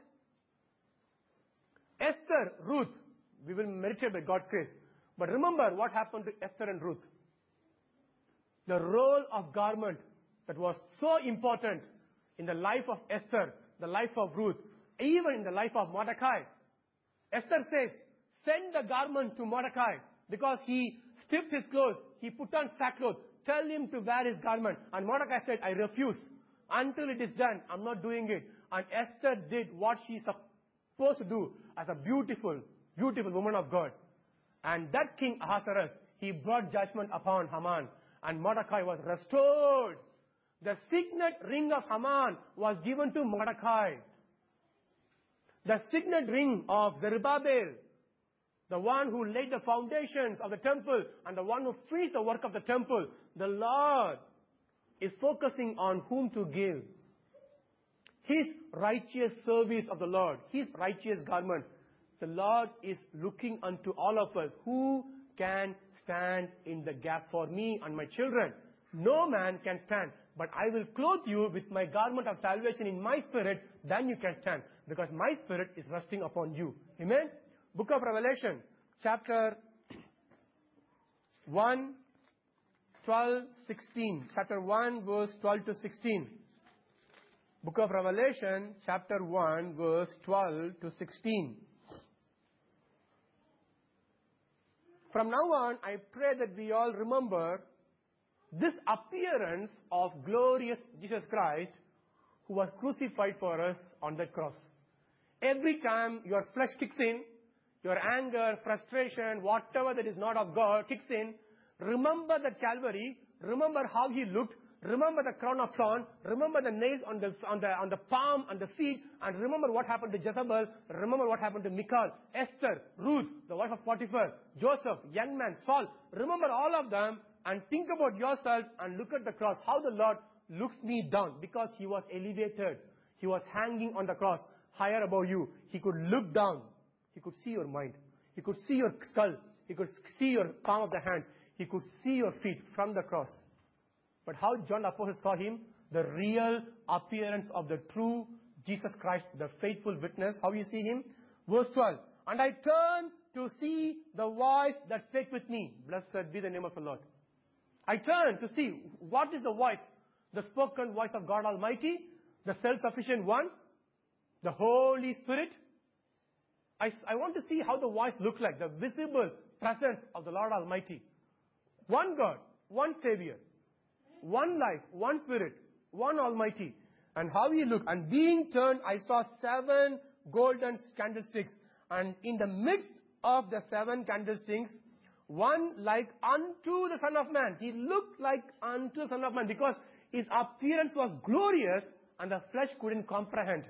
Esther, Ruth, we will meditate by God's grace. But remember what happened to Esther and Ruth. The role of garment that was so important in the life of Esther, the life of Ruth, even in the life of Mordecai. Esther says, send the garment to Mordecai because he stripped his clothes, he put on sackcloth, tell him to wear his garment. And Mordecai said, I refuse. Until it is done, I'm not doing it. And Esther did what she's supposed to do as a beautiful, beautiful woman of God. And that king Ahasuerus, he brought judgment upon Haman. And Mordecai was restored. The signet ring of Haman was given to Mordecai. The signet ring of Zerubbabel, the one who laid the foundations of the temple and the one who finished the work of the temple, the Lord is focusing on whom to give. His righteous service of the Lord, His righteous garment. The Lord is looking unto all of us. Who can stand in the gap for me and my children? No man can stand. But I will clothe you with my garment of salvation in my spirit, then you can stand. Because my spirit is resting upon you. Amen? Book of Revelation, chapter one, twelve, sixteen. Chapter one, verse twelve to sixteen. Book of Revelation, chapter one, verse twelve to sixteen. From now on, I pray that we all remember this appearance of glorious Jesus Christ who was crucified for us on that cross. Every time your flesh kicks in, your anger, frustration, whatever that is not of God kicks in, remember that Calvary, remember how He looked, remember the crown of thorn, remember the nails on the, on the, on the palm and the feet, and remember what happened to Jezebel, remember what happened to Michal, Esther, Ruth, the wife of Potiphar, Joseph, young man, Saul. Remember all of them and think about yourself and look at the cross, how the Lord looks me down because He was elevated. He was hanging on the cross higher above you. He could look down. He could see your mind. He could see your skull. He could see your palm of the hands. He could see your feet from the cross. But how John the Apostle saw Him? The real appearance of the true Jesus Christ, the faithful witness. How you see Him? Verse twelve. And I turned to see the voice that spake with me. Blessed be the name of the Lord. I turned to see what is the voice. The spoken voice of God Almighty. The self-sufficient one. The Holy Spirit. I, I want to see how the voice looked like. The visible presence of the Lord Almighty. One God. One Savior. One life, one Spirit, one Almighty. And how He looked. And being turned, I saw seven golden candlesticks. And in the midst of the seven candlesticks, one like unto the Son of Man. He looked like unto the Son of Man because His appearance was glorious and the flesh couldn't comprehend.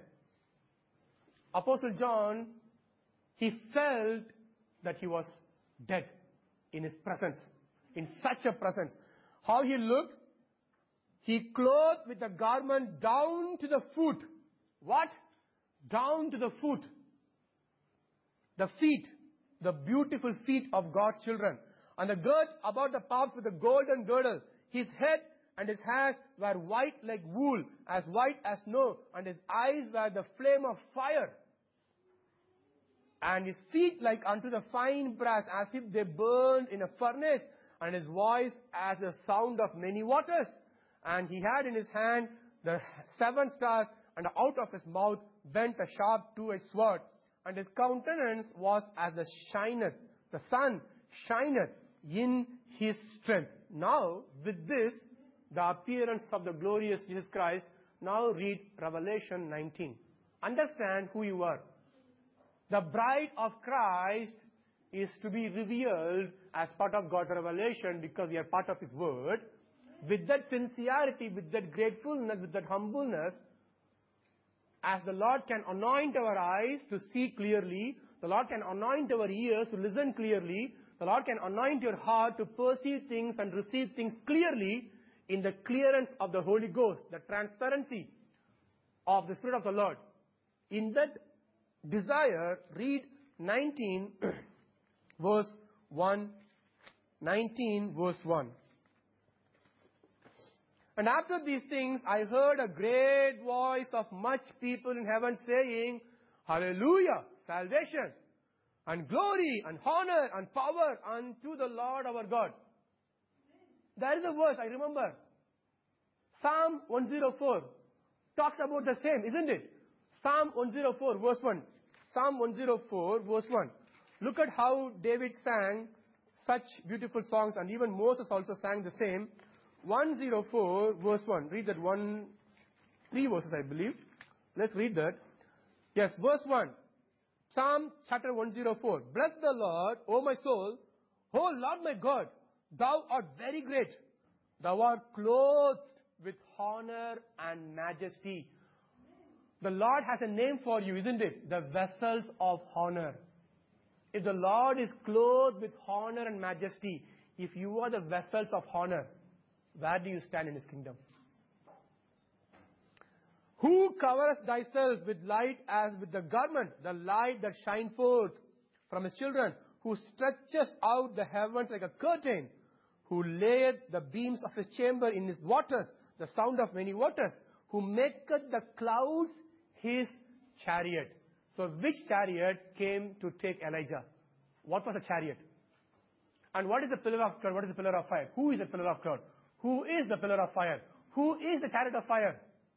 Apostle John, he felt that he was dead in His presence. In such a presence. How He looked? He clothed with a garment down to the foot. What? Down to the foot. The feet. The beautiful feet of God's children. And the girt about the path with a golden girdle. His head and his hairs were white like wool, as white as snow, and his eyes were the flame of fire. And his feet like unto the fine brass, as if they burned in a furnace, and his voice as the sound of many waters. And he had in his hand the seven stars, and out of his mouth went a sharp two-edged sword. And his countenance was as the shineth, the sun shineth in his strength. Now, with this, the appearance of the glorious Jesus Christ, now read Revelation nineteen. Understand who you are. The bride of Christ is to be revealed as part of God's revelation because we are part of His Word. With that sincerity, with that gratefulness, with that humbleness, as the Lord can anoint our eyes to see clearly, the Lord can anoint our ears to listen clearly, the Lord can anoint your heart to perceive things and receive things clearly in the clearance of the Holy Ghost, the transparency of the Spirit of the Lord. In that desire, read nineteen verse one. nineteen verse one. And after these things, I heard a great voice of much people in heaven saying, Hallelujah, salvation, and glory, and honor, and power unto the Lord our God. There is a verse, I remember. Psalm one oh four talks about the same, isn't it? Psalm one oh four, verse one. Psalm one oh four, verse one. Look at how David sang such beautiful songs, and even Moses also sang the same. one oh four, verse one. Read that one, three verses, I believe. Let's read that. Yes, verse one. Psalm chapter one oh four. Bless the Lord, O my soul. O Lord my God, thou art very great. Thou art clothed with honor and majesty. The Lord has a name for you, isn't it? The vessels of honor. If the Lord is clothed with honor and majesty, if you are the vessels of honor, where do you stand in His kingdom? Who covereth thyself with light as with the garment, the light that shines forth from His children, who stretcheth out the heavens like a curtain, who layeth the beams of His chamber in His waters, the sound of many waters, who maketh the clouds His chariot. So which chariot came to take Elijah? What was the chariot? And what is the pillar of cloud? What is the pillar of fire? Who is the pillar of cloud? Who is the pillar of fire? Who is the chariot of fire?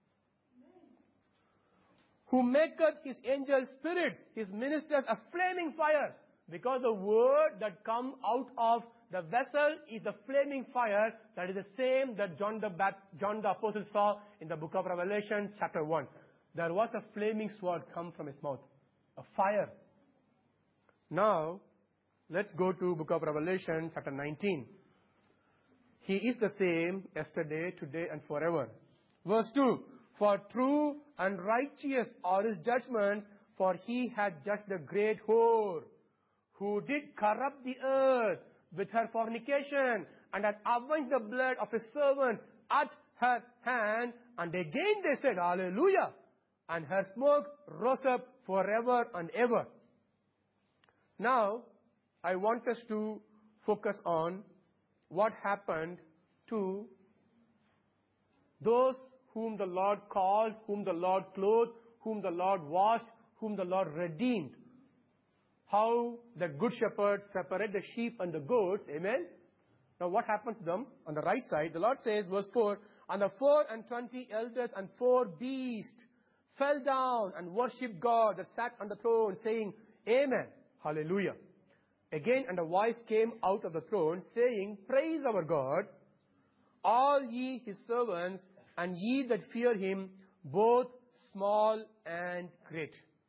Who maketh His angels spirits, His ministers a flaming fire. Because the word that comes out of the vessel is the flaming fire. That is the same that John the, John the Apostle saw in the book of Revelation chapter one. There was a flaming sword come from his mouth. A fire. Now, let's go to book of Revelation chapter nineteen. He is the same yesterday, today, and forever. Verse two. For true and righteous are His judgments, for He had judged the great whore, who did corrupt the earth with her fornication, and had avenged the blood of His servants at her hand. And again they said, Hallelujah! And her smoke rose up forever and ever. Now, I want us to focus on what happened to those whom the Lord called, whom the Lord clothed, whom the Lord washed, whom the Lord redeemed. How the good shepherd separated the sheep and the goats. Amen? Now what happens to them? On the right side, the Lord says, verse four, And the four and twenty elders and four beasts fell down and worshipped God that sat on the throne, saying, Amen. Hallelujah. Again, and a voice came out of the throne, saying, Praise our God, all ye His servants, and ye that fear Him, both small and great.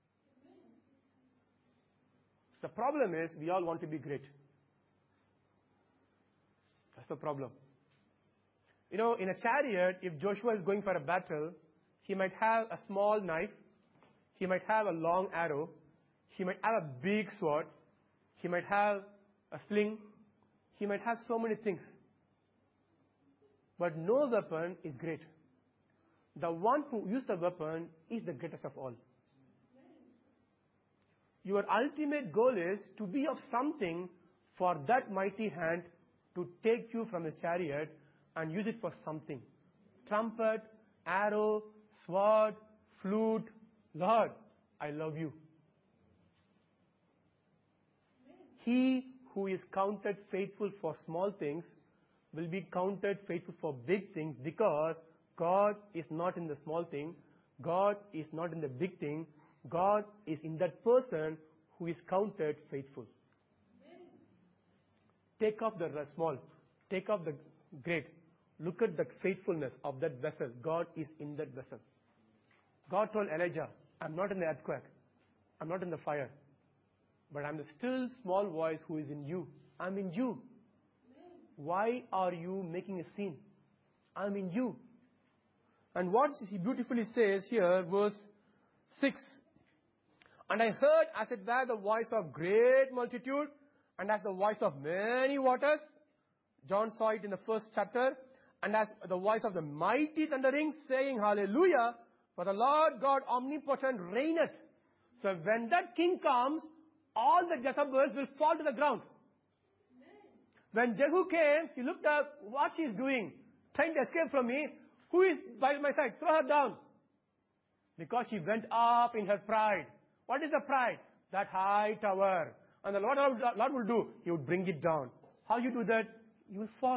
The problem is, we all want to be great. That's the problem. You know, in a chariot, if Joshua is going for a battle, he might have a small knife, he might have a long arrow, he might have a big sword, he might have a sling, he might have so many things. But no weapon is great. The one who used the weapon is the greatest of all. Your ultimate goal is to be of something for that mighty hand to take you from His chariot and use it for something. Trumpet, arrow, sword, flute. Lord, I love you. He who is counted faithful for small things will be counted faithful for big things, because God is not in the small thing. God is not in the big thing. God is in that person who is counted faithful. Take off the small. Take off the great. Look at the faithfulness of that vessel. God is in that vessel. God told Elijah, I'm not in the earthquake. I'm not in the fire. But I'm the still small voice who is in you. I'm in you. Why are you making a scene? I'm in you. And what he beautifully says here, verse six. And I heard as it were the voice of great multitude, and as the voice of many waters. John saw it in the first chapter. And as the voice of the mighty thundering, saying, Hallelujah, for the Lord God omnipotent reigneth. So when that king comes, all the Jezebels will fall to the ground. When Jehu came, he looked up, what she is doing, trying to escape from me. Who is by my side? Throw her down. Because she went up in her pride. What is the pride? That high tower. And the Lord, Lord will do, He would bring it down. How you do that? You will fall.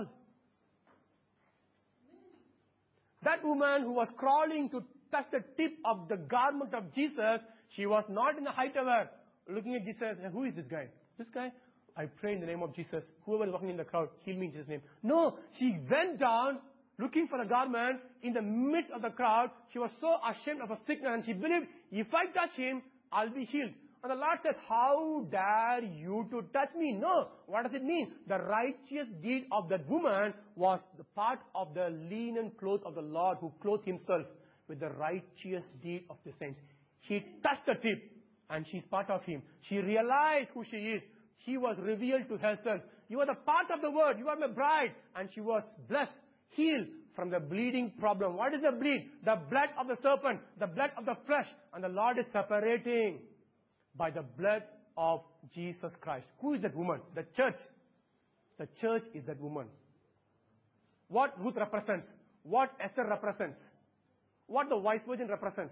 That woman who was crawling to touch the tip of the garment of Jesus, she was not in the high tower looking at Jesus. Who is this guy? This guy? I pray in the name of Jesus. Whoever is walking in the crowd, heal me in Jesus' name. No, she went down looking for a garment in the midst of the crowd. She was so ashamed of her sickness, and she believed, if I touch him, I'll be healed. And the Lord says, how dare you to touch me? No. What does it mean? The righteous deed of that woman was the part of the linen cloth of the Lord, who clothed himself with the righteous deed of the saints. She touched the tip, and she's part of him. She realized who she is. She was revealed to herself. You are the part of the word. You are my bride. And she was blessed, healed from the bleeding problem. What is the bleed? The blood of the serpent, the blood of the flesh. And the Lord is separating by the blood of Jesus Christ. Who is that woman? The church. The church is that woman. What Ruth represents, what Esther represents, what the wise virgin represents.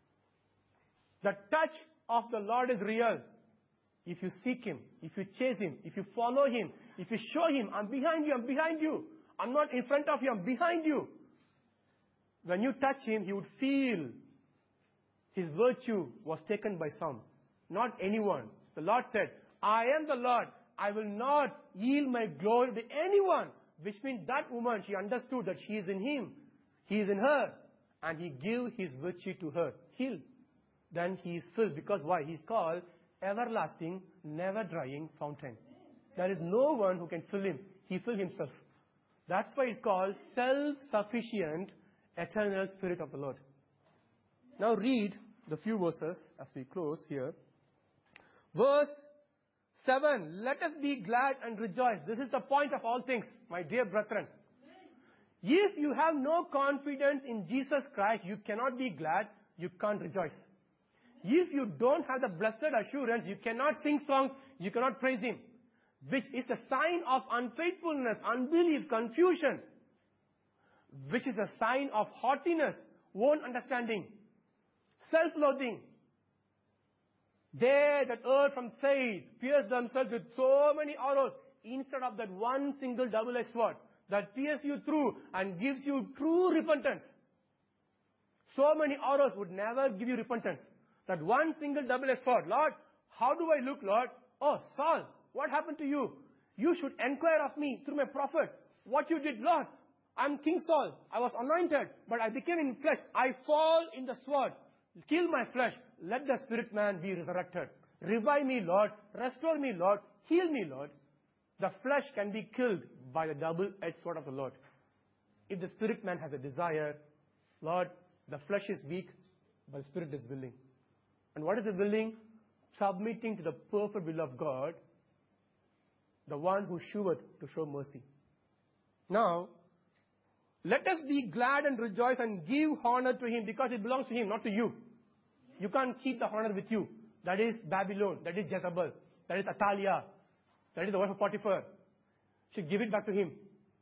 The touch of the Lord is real. If you seek Him, if you chase Him, if you follow Him, if you show Him, I'm behind you, I'm behind you. I'm not in front of you, I'm behind you. When you touch Him, He would feel His virtue was taken by some, not anyone. The Lord said, I am the Lord. I will not yield my glory to anyone. Which means that woman, she understood that she is in Him. He is in her. And He gave His virtue to her. Healed. Then He is filled. Because why? He is called everlasting, never drying fountain. There is no one who can fill Him. He filled Himself. That's why it's called self-sufficient, eternal Spirit of the Lord. Now read the few verses as we close here. Verse seven. Let us be glad and rejoice. This is the point of all things, my dear brethren. If you have no confidence in Jesus Christ, you cannot be glad, you can't rejoice. If you don't have the blessed assurance, you cannot sing songs, you cannot praise Him. Which is a sign of unfaithfulness, unbelief, confusion. Which is a sign of haughtiness, own understanding, self-loathing. They that err from faith pierce themselves with so many arrows, instead of that one single double-edged sword that pierces you through and gives you true repentance. So many arrows would never give you repentance. That one single double-edged sword. Lord, how do I look, Lord? Oh, Saul, what happened to you? You should inquire of me through my prophets. What you did, Lord? I'm King Saul. I was anointed, but I became in flesh. I fall in the sword. Kill my flesh. Let the spirit man be resurrected. Revive me, Lord. Restore me, Lord. Heal me, Lord. The flesh can be killed by the double-edged sword of the Lord. If the spirit man has a desire, Lord, the flesh is weak, but the spirit is willing. And what is the willing? Submitting to the perfect will of God, the one who sheweth to show mercy. Now, let us be glad and rejoice and give honor to Him, because it belongs to Him, not to you. You can't keep the honor with you. That is Babylon. That is Jezebel. That is Athaliah. That is the wife of Potiphar. You should give it back to Him.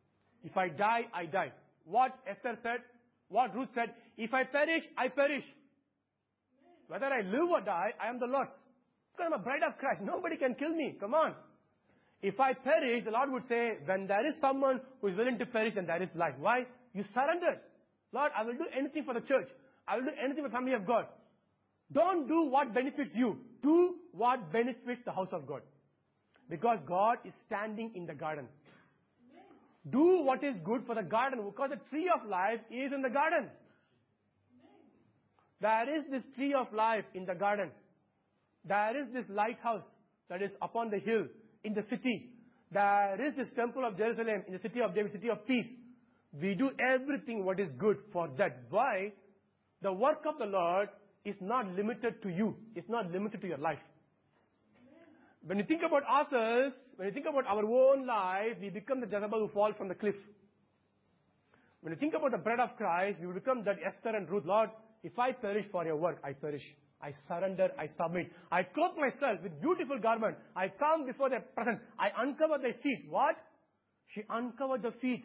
If I die, I die. What Esther said, what Ruth said, if I perish, I perish. Whether I live or die, I am the Lord's. Because I'm a bride of Christ. Nobody can kill me. Come on. If I perish, the Lord would say, when there is someone who is willing to perish, then there is life. Why? You surrendered. Lord, I will do anything for the church. I will do anything for the family of God. Don't do what benefits you. Do what benefits the house of God. Because God is standing in the garden. Do what is good for the garden, because the tree of life is in the garden. There is this tree of life in the garden. There is this lighthouse that is upon the hill in the city. There is this temple of Jerusalem in the city of David, city of peace. We do everything what is good for that. Why? The work of the Lord is not limited to you. It's not limited to your life. When you think about ourselves, when you think about our own life, we become the Jezebel who fall from the cliff. When you think about the bread of Christ, we become that Esther and Ruth. Lord, if I perish for your work, I perish. I surrender, I submit. I clothe myself with beautiful garment. I come before their presence. I uncover their feet. What? She uncovered the feet.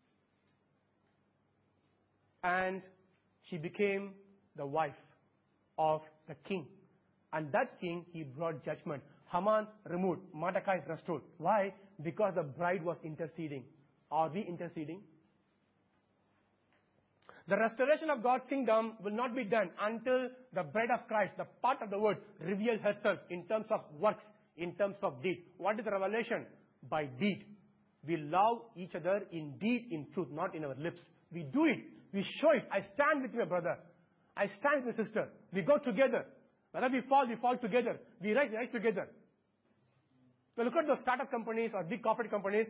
And she became the wife of the king. And that king, he brought judgment. Haman removed. Mordecai restored. Why? Because the bride was interceding. Are we interceding? The restoration of God's kingdom will not be done until the bride of Christ, the part of the word, reveals herself in terms of works, in terms of deeds. What is the revelation? By deed. We love each other in deed, in truth, not in our lips. We do it. We show it. I stand with my brother. I stand with my sister. We go together. Whether we fall, we fall together. We rise, we rise together. So look at those startup companies or big corporate companies.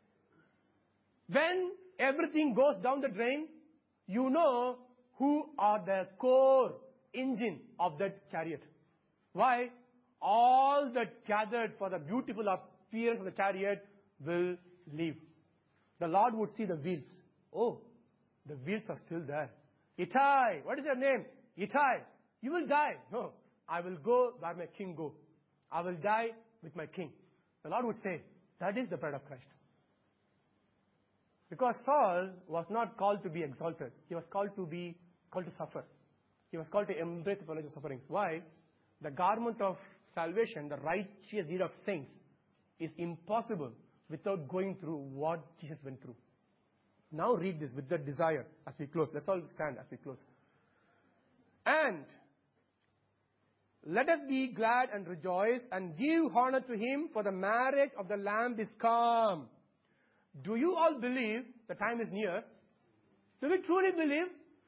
When everything goes down the drain, you know who are the core engine of that chariot. Why? All that gathered for the beautiful appearance of the chariot will leave. The Lord would see the wheels. Oh, the wheels are still there. Ittai, what is your name? Ittai, you will die. No, I will go where my king go. I will die with my king. The Lord would say, that is the bride of Christ. Because Saul was not called to be exalted. He was called to be, called to suffer. He was called to embrace the financial sufferings. Why? The garment of salvation, the righteous deed of saints, is impossible without going through what Jesus went through. Now read this with that desire as we close. Let's all stand as we close. And let us be glad and rejoice and give honor to him, for the marriage of the Lamb is come. Do you all believe the time is near? Do we truly believe?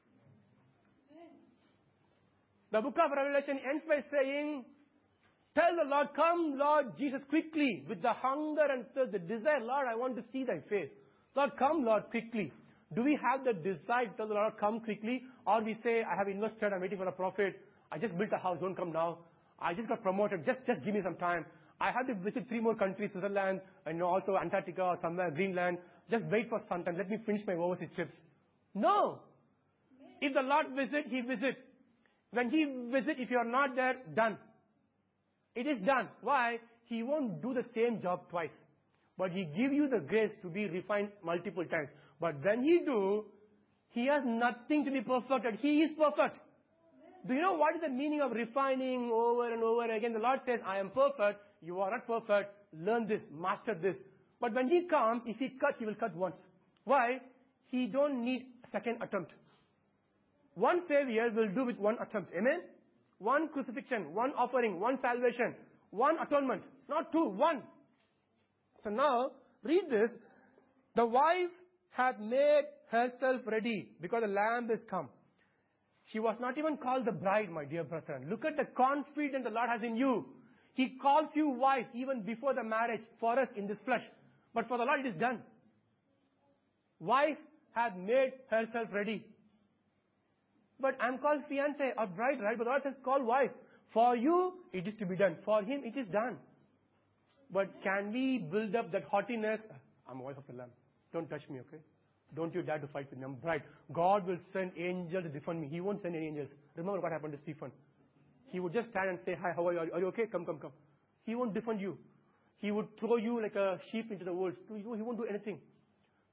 The book of Revelation ends by saying, tell the Lord, come Lord Jesus quickly, with the hunger and thirst, the desire, Lord, I want to see thy face. Lord, come Lord quickly. Do we have the desire to tell the Lord, come quickly? Or we say, I have invested, I'm waiting for a profit. I just built a house, don't come now. I just got promoted, just, just give me some time. I have to visit three more countries, Switzerland, and also Antarctica or somewhere, Greenland. Just wait for some time. Let me finish my overseas trips. No. If the Lord visit, he visit. When he visit, if you are not there, done. It is done. Why? He won't do the same job twice. But he give you the grace to be refined multiple times. But when he do, he has nothing to be perfected. He is perfect. Do you know what is the meaning of refining over and over again? The Lord says, I am perfect. You are not perfect. Learn this. Master this. But when he comes, if he cuts, he will cut once. Why? He don't need second attempt. One Savior will do with one attempt. Amen? One crucifixion, one offering, one salvation, one atonement. Not two, one. So now, read this. The wife had made herself ready because the Lamb is come. She was not even called the bride, my dear brethren. Look at the confidence the Lord has in you. He calls you wife even before the marriage for us in this flesh. But for the Lord it is done. Wife had made herself ready. But I'm called fiancé or bride, right? But the Lord says call wife. For you, it is to be done. For him, it is done. But can we build up that haughtiness? I'm a wife of the Lamb. Don't touch me, okay? Don't you dare to fight with me. I'm bride. God will send angels to defend me. He won't send any angels. Remember what happened to Stephen. He would just stand and say, hi, how are you? Are you okay? Come, come, come. He won't defend you. He would throw you like a sheep into the wolves. He won't do anything.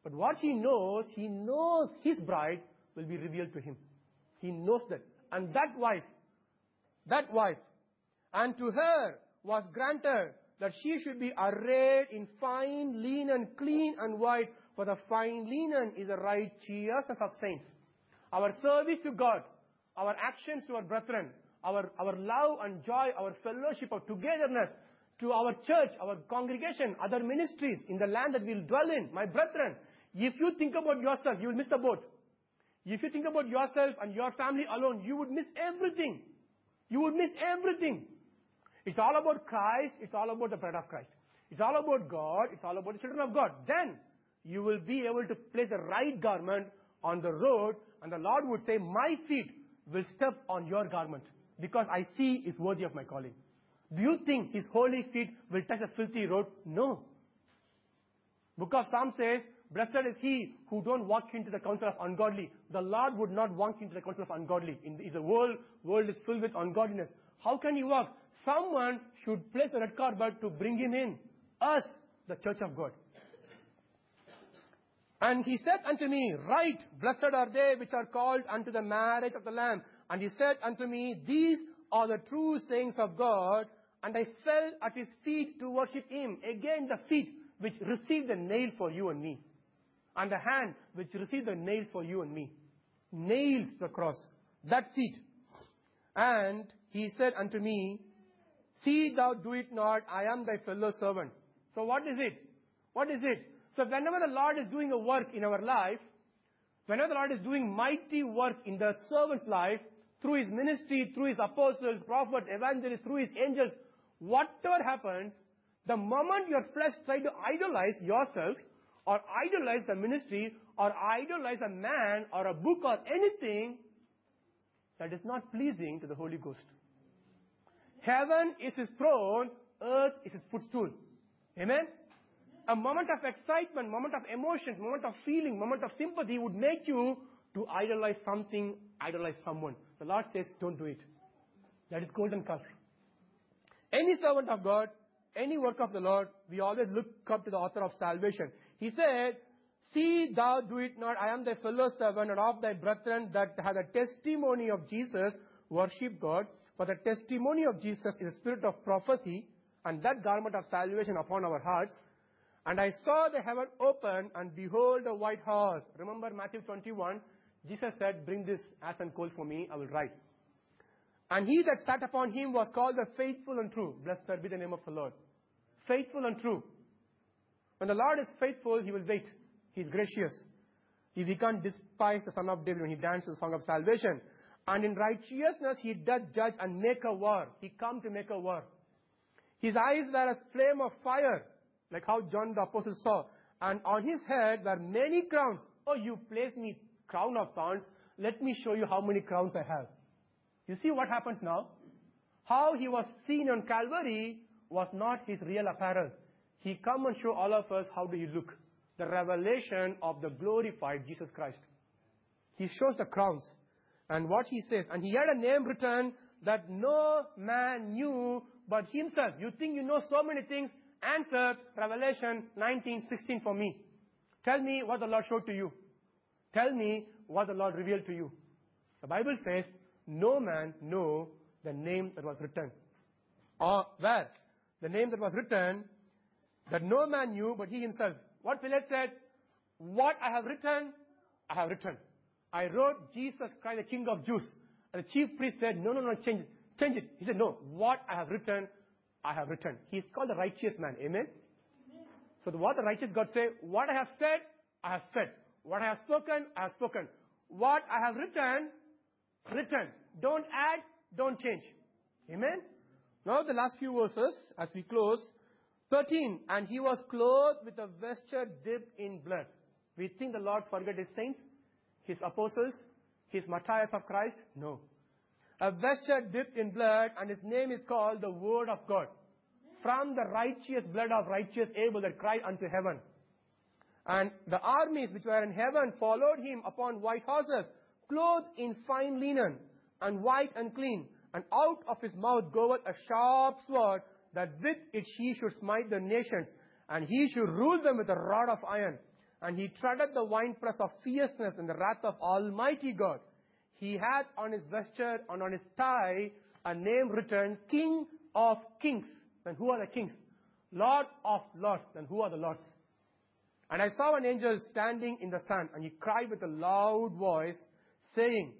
But what he knows, he knows his bride will be revealed to him. He knows that. And that wife, that wife, and to her was granted that she should be arrayed in fine linen, clean and white, for the fine linen is the righteousness of saints. Our service to God, our actions to our brethren, our, our love and joy, our fellowship, our togetherness, to our church, our congregation, other ministries in the land that we'll dwell in. My brethren, if you think about yourself, you will miss the boat. If you think about yourself and your family alone, you would miss everything. You would miss everything. It's all about Christ. It's all about the bride of Christ. It's all about God. It's all about the children of God. Then you will be able to place the right garment on the road, and the Lord would say, my feet will step on your garment because I see is worthy of my calling. Do you think his holy feet will touch a filthy road? No. Book of Psalms says, blessed is he who don't walk into the counsel of ungodly. The Lord would not walk into the counsel of ungodly. In the, the world, world is filled with ungodliness. How can he walk? Someone should place the red carpet to bring him in. Us, the church of God. And he said unto me, right, blessed are they which are called unto the marriage of the Lamb. And he said unto me, these are the true sayings of God. And I fell at his feet to worship him. Again, the feet which received the nail for you and me. And the hand which received the nails for you and me. Nails the cross. That feet. And he said unto me, see thou do it not, I am thy fellow servant. So what is it? What is it? So whenever the Lord is doing a work in our life, whenever the Lord is doing mighty work in the servant's life, through his ministry, through his apostles, prophets, evangelists, through his angels, whatever happens, the moment your flesh tries to idolize yourself, or idolize the ministry, or idolize a man, or a book, or anything, that is not pleasing to the Holy Ghost. Heaven is his throne, earth is his footstool. Amen? A moment of excitement, moment of emotion, moment of feeling, moment of sympathy would make you to idolize something, idolize someone. The Lord says, don't do it. That is golden calf. Any servant of God, any work of the Lord, we always look up to the author of salvation. He said, see thou do it not, I am thy fellow servant and of thy brethren that have a testimony of Jesus, worship God. For the testimony of Jesus is a spirit of prophecy, and that garment of salvation upon our hearts. And I saw the heaven open, and behold a white horse. Remember Matthew twenty-one, Jesus said, bring this ass and coal for me, I will ride. And he that sat upon him was called the faithful and true. Blessed be the name of the Lord. Faithful and true. When the Lord is faithful, he will wait. He is gracious. If he can't despise the Son of David when he danced the song of salvation. And in righteousness he doth judge and make a war. He come to make a war. His eyes were as flame of fire, like how John the Apostle saw. And on his head were many crowns. Oh, you place me crown of thorns. Let me show you how many crowns I have. You see what happens now? How he was seen on Calvary was not his real apparel. He come and show all of us how do you look. The revelation of the glorified Jesus Christ. He shows the crowns. And what he says, and he had a name written that no man knew but himself. You think you know so many things? Answer Revelation nineteen sixteen for me. Tell me what the Lord showed to you. Tell me what the Lord revealed to you. The Bible says, no man know the name that was written. Or where? The name that was written that no man knew but he himself. What Pilate said, what I have written, I have written. I wrote Jesus Christ, the King of Jews. And the chief priest said, no, no, no, change it. Change it. He said, no, what I have written, I have written. He is called the righteous man. Amen? Amen. So the, what the righteous God say, what I have said, I have said. What I have spoken, I have spoken. What I have written, written. Don't add, don't change. Amen? Now the last few verses, as we close. thirteen, and he was clothed with a vesture dipped in blood. We think the Lord forget his saints, his apostles, his martyrs of Christ? No. A vesture dipped in blood, and his name is called the Word of God. From the righteous blood of righteous Abel that cried unto heaven. And the armies which were in heaven followed him upon white horses, clothed in fine linen, and white and clean. And out of his mouth goeth a sharp sword, that with it he should smite the nations, and he should rule them with a rod of iron. And he treaded the winepress of fierceness and the wrath of Almighty God. He had on his vesture and on his thigh a name written, King of Kings. Then who are the kings? Lord of Lords. Then who are the lords? And I saw an angel standing in the sun, and he cried with a loud voice, saying,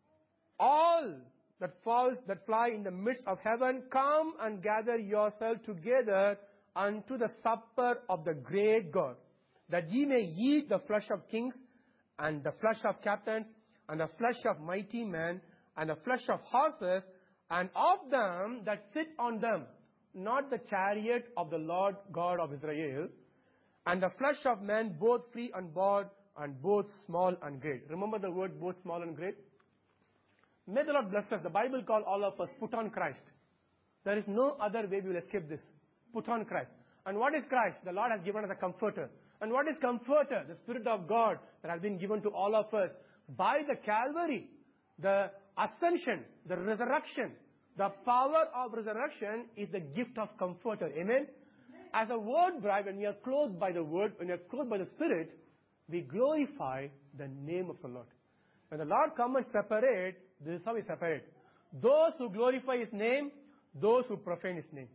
all that falls, that fly in the midst of heaven, come and gather yourselves together unto the supper of the great God, that ye may eat the flesh of kings, and the flesh of captains, and the flesh of mighty men, and the flesh of horses, and of them that sit on them, not the chariot of the Lord God of Israel, and the flesh of men, both free and bond, and both small and great. Remember the word both small and great? May the Lord bless us. The Bible calls all of us, put on Christ. There is no other way we will escape this. Put on Christ. And what is Christ? The Lord has given us a comforter. And what is comforter? The Spirit of God that has been given to all of us by the Calvary, the ascension, the resurrection. The power of resurrection is the gift of comforter. Amen? As a word bride, when we are clothed by the word, when we are clothed by the Spirit, we glorify the name of the Lord. When the Lord comes and separate, this is how we separate. Those who glorify His name, those who profane His name.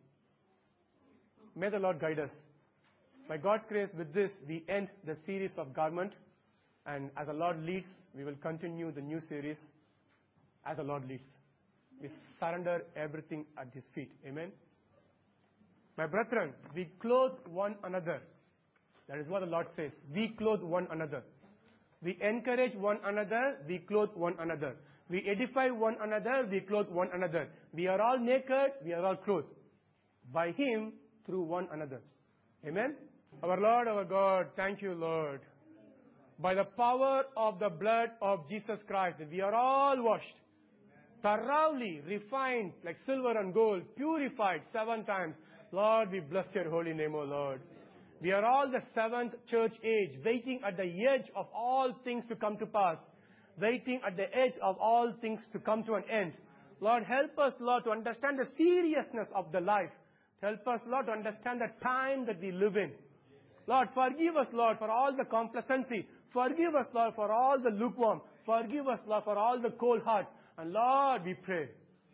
May the Lord guide us. By God's grace, with this, we end the series of garment. And as the Lord leads, we will continue the new series as the Lord leads. We surrender everything at His feet. Amen. My brethren, we clothe one another. That is what the Lord says. We clothe one another. We encourage one another. We clothe one another. We edify one another. We clothe one another. We are all naked. We are all clothed by Him through one another. Amen. Our Lord, our God, thank you, Lord. By the power of the blood of Jesus Christ, we are all washed, thoroughly refined like silver and gold, purified seven times. Lord, we bless your holy name, O Lord. We are all the seventh church age, waiting at the edge of all things to come to pass, waiting at the edge of all things to come to an end. Lord, help us, Lord, to understand the seriousness of the life. Help us, Lord, to understand the time that we live in. Lord, forgive us, Lord, for all the complacency. Forgive us, Lord, for all the lukewarm. Forgive us, Lord, for all the cold hearts. And Lord, we pray.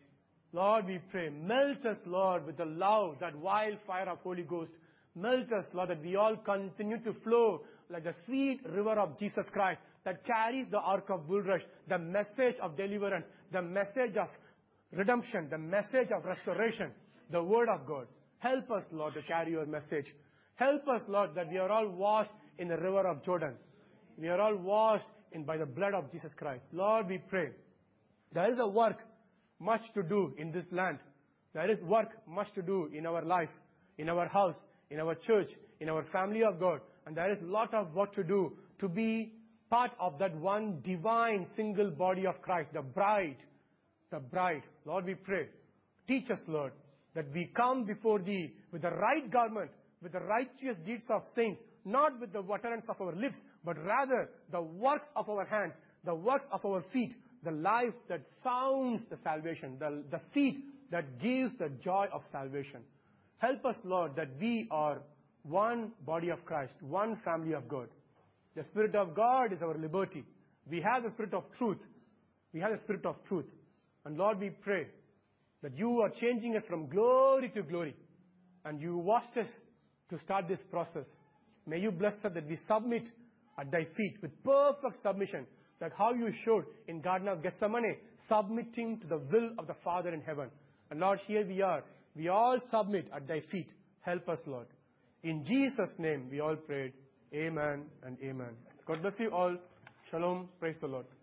Lord, we pray. Melt us, Lord, with the love, that wildfire of Holy Ghost. Melt us, Lord, that we all continue to flow like the sweet river of Jesus Christ that carries the ark of bulrush, the message of deliverance, the message of redemption, the message of restoration, the word of God. Help us, Lord, to carry your message. Help us, Lord, that we are all washed in the river of Jordan. We are all washed in by the blood of Jesus Christ. Lord, we pray. There is a work much to do in this land. There is work much to do in our life, in our house, in our church, in our family of God. And there is a lot of work to do to be part of that one divine single body of Christ, the bride. The bride. Lord, we pray. Teach us, Lord, that we come before Thee with the right garment, with the righteous deeds of saints, not with the utterance of our lips, but rather the works of our hands, the works of our feet, the life that sounds the salvation, the, the feet that gives the joy of salvation. Help us, Lord, that we are one body of Christ, one family of God. The Spirit of God is our liberty. We have the Spirit of truth. We have the Spirit of truth. And Lord, we pray that you are changing us from glory to glory. And you washed us to start this process. May you bless us that we submit at thy feet with perfect submission, that how you showed in Garden of Gethsemane, submitting to the will of the Father in heaven. And Lord, here we are. We all submit at thy feet. Help us, Lord. In Jesus' name we all prayed. Amen and amen. God bless you all. Shalom. Praise the Lord.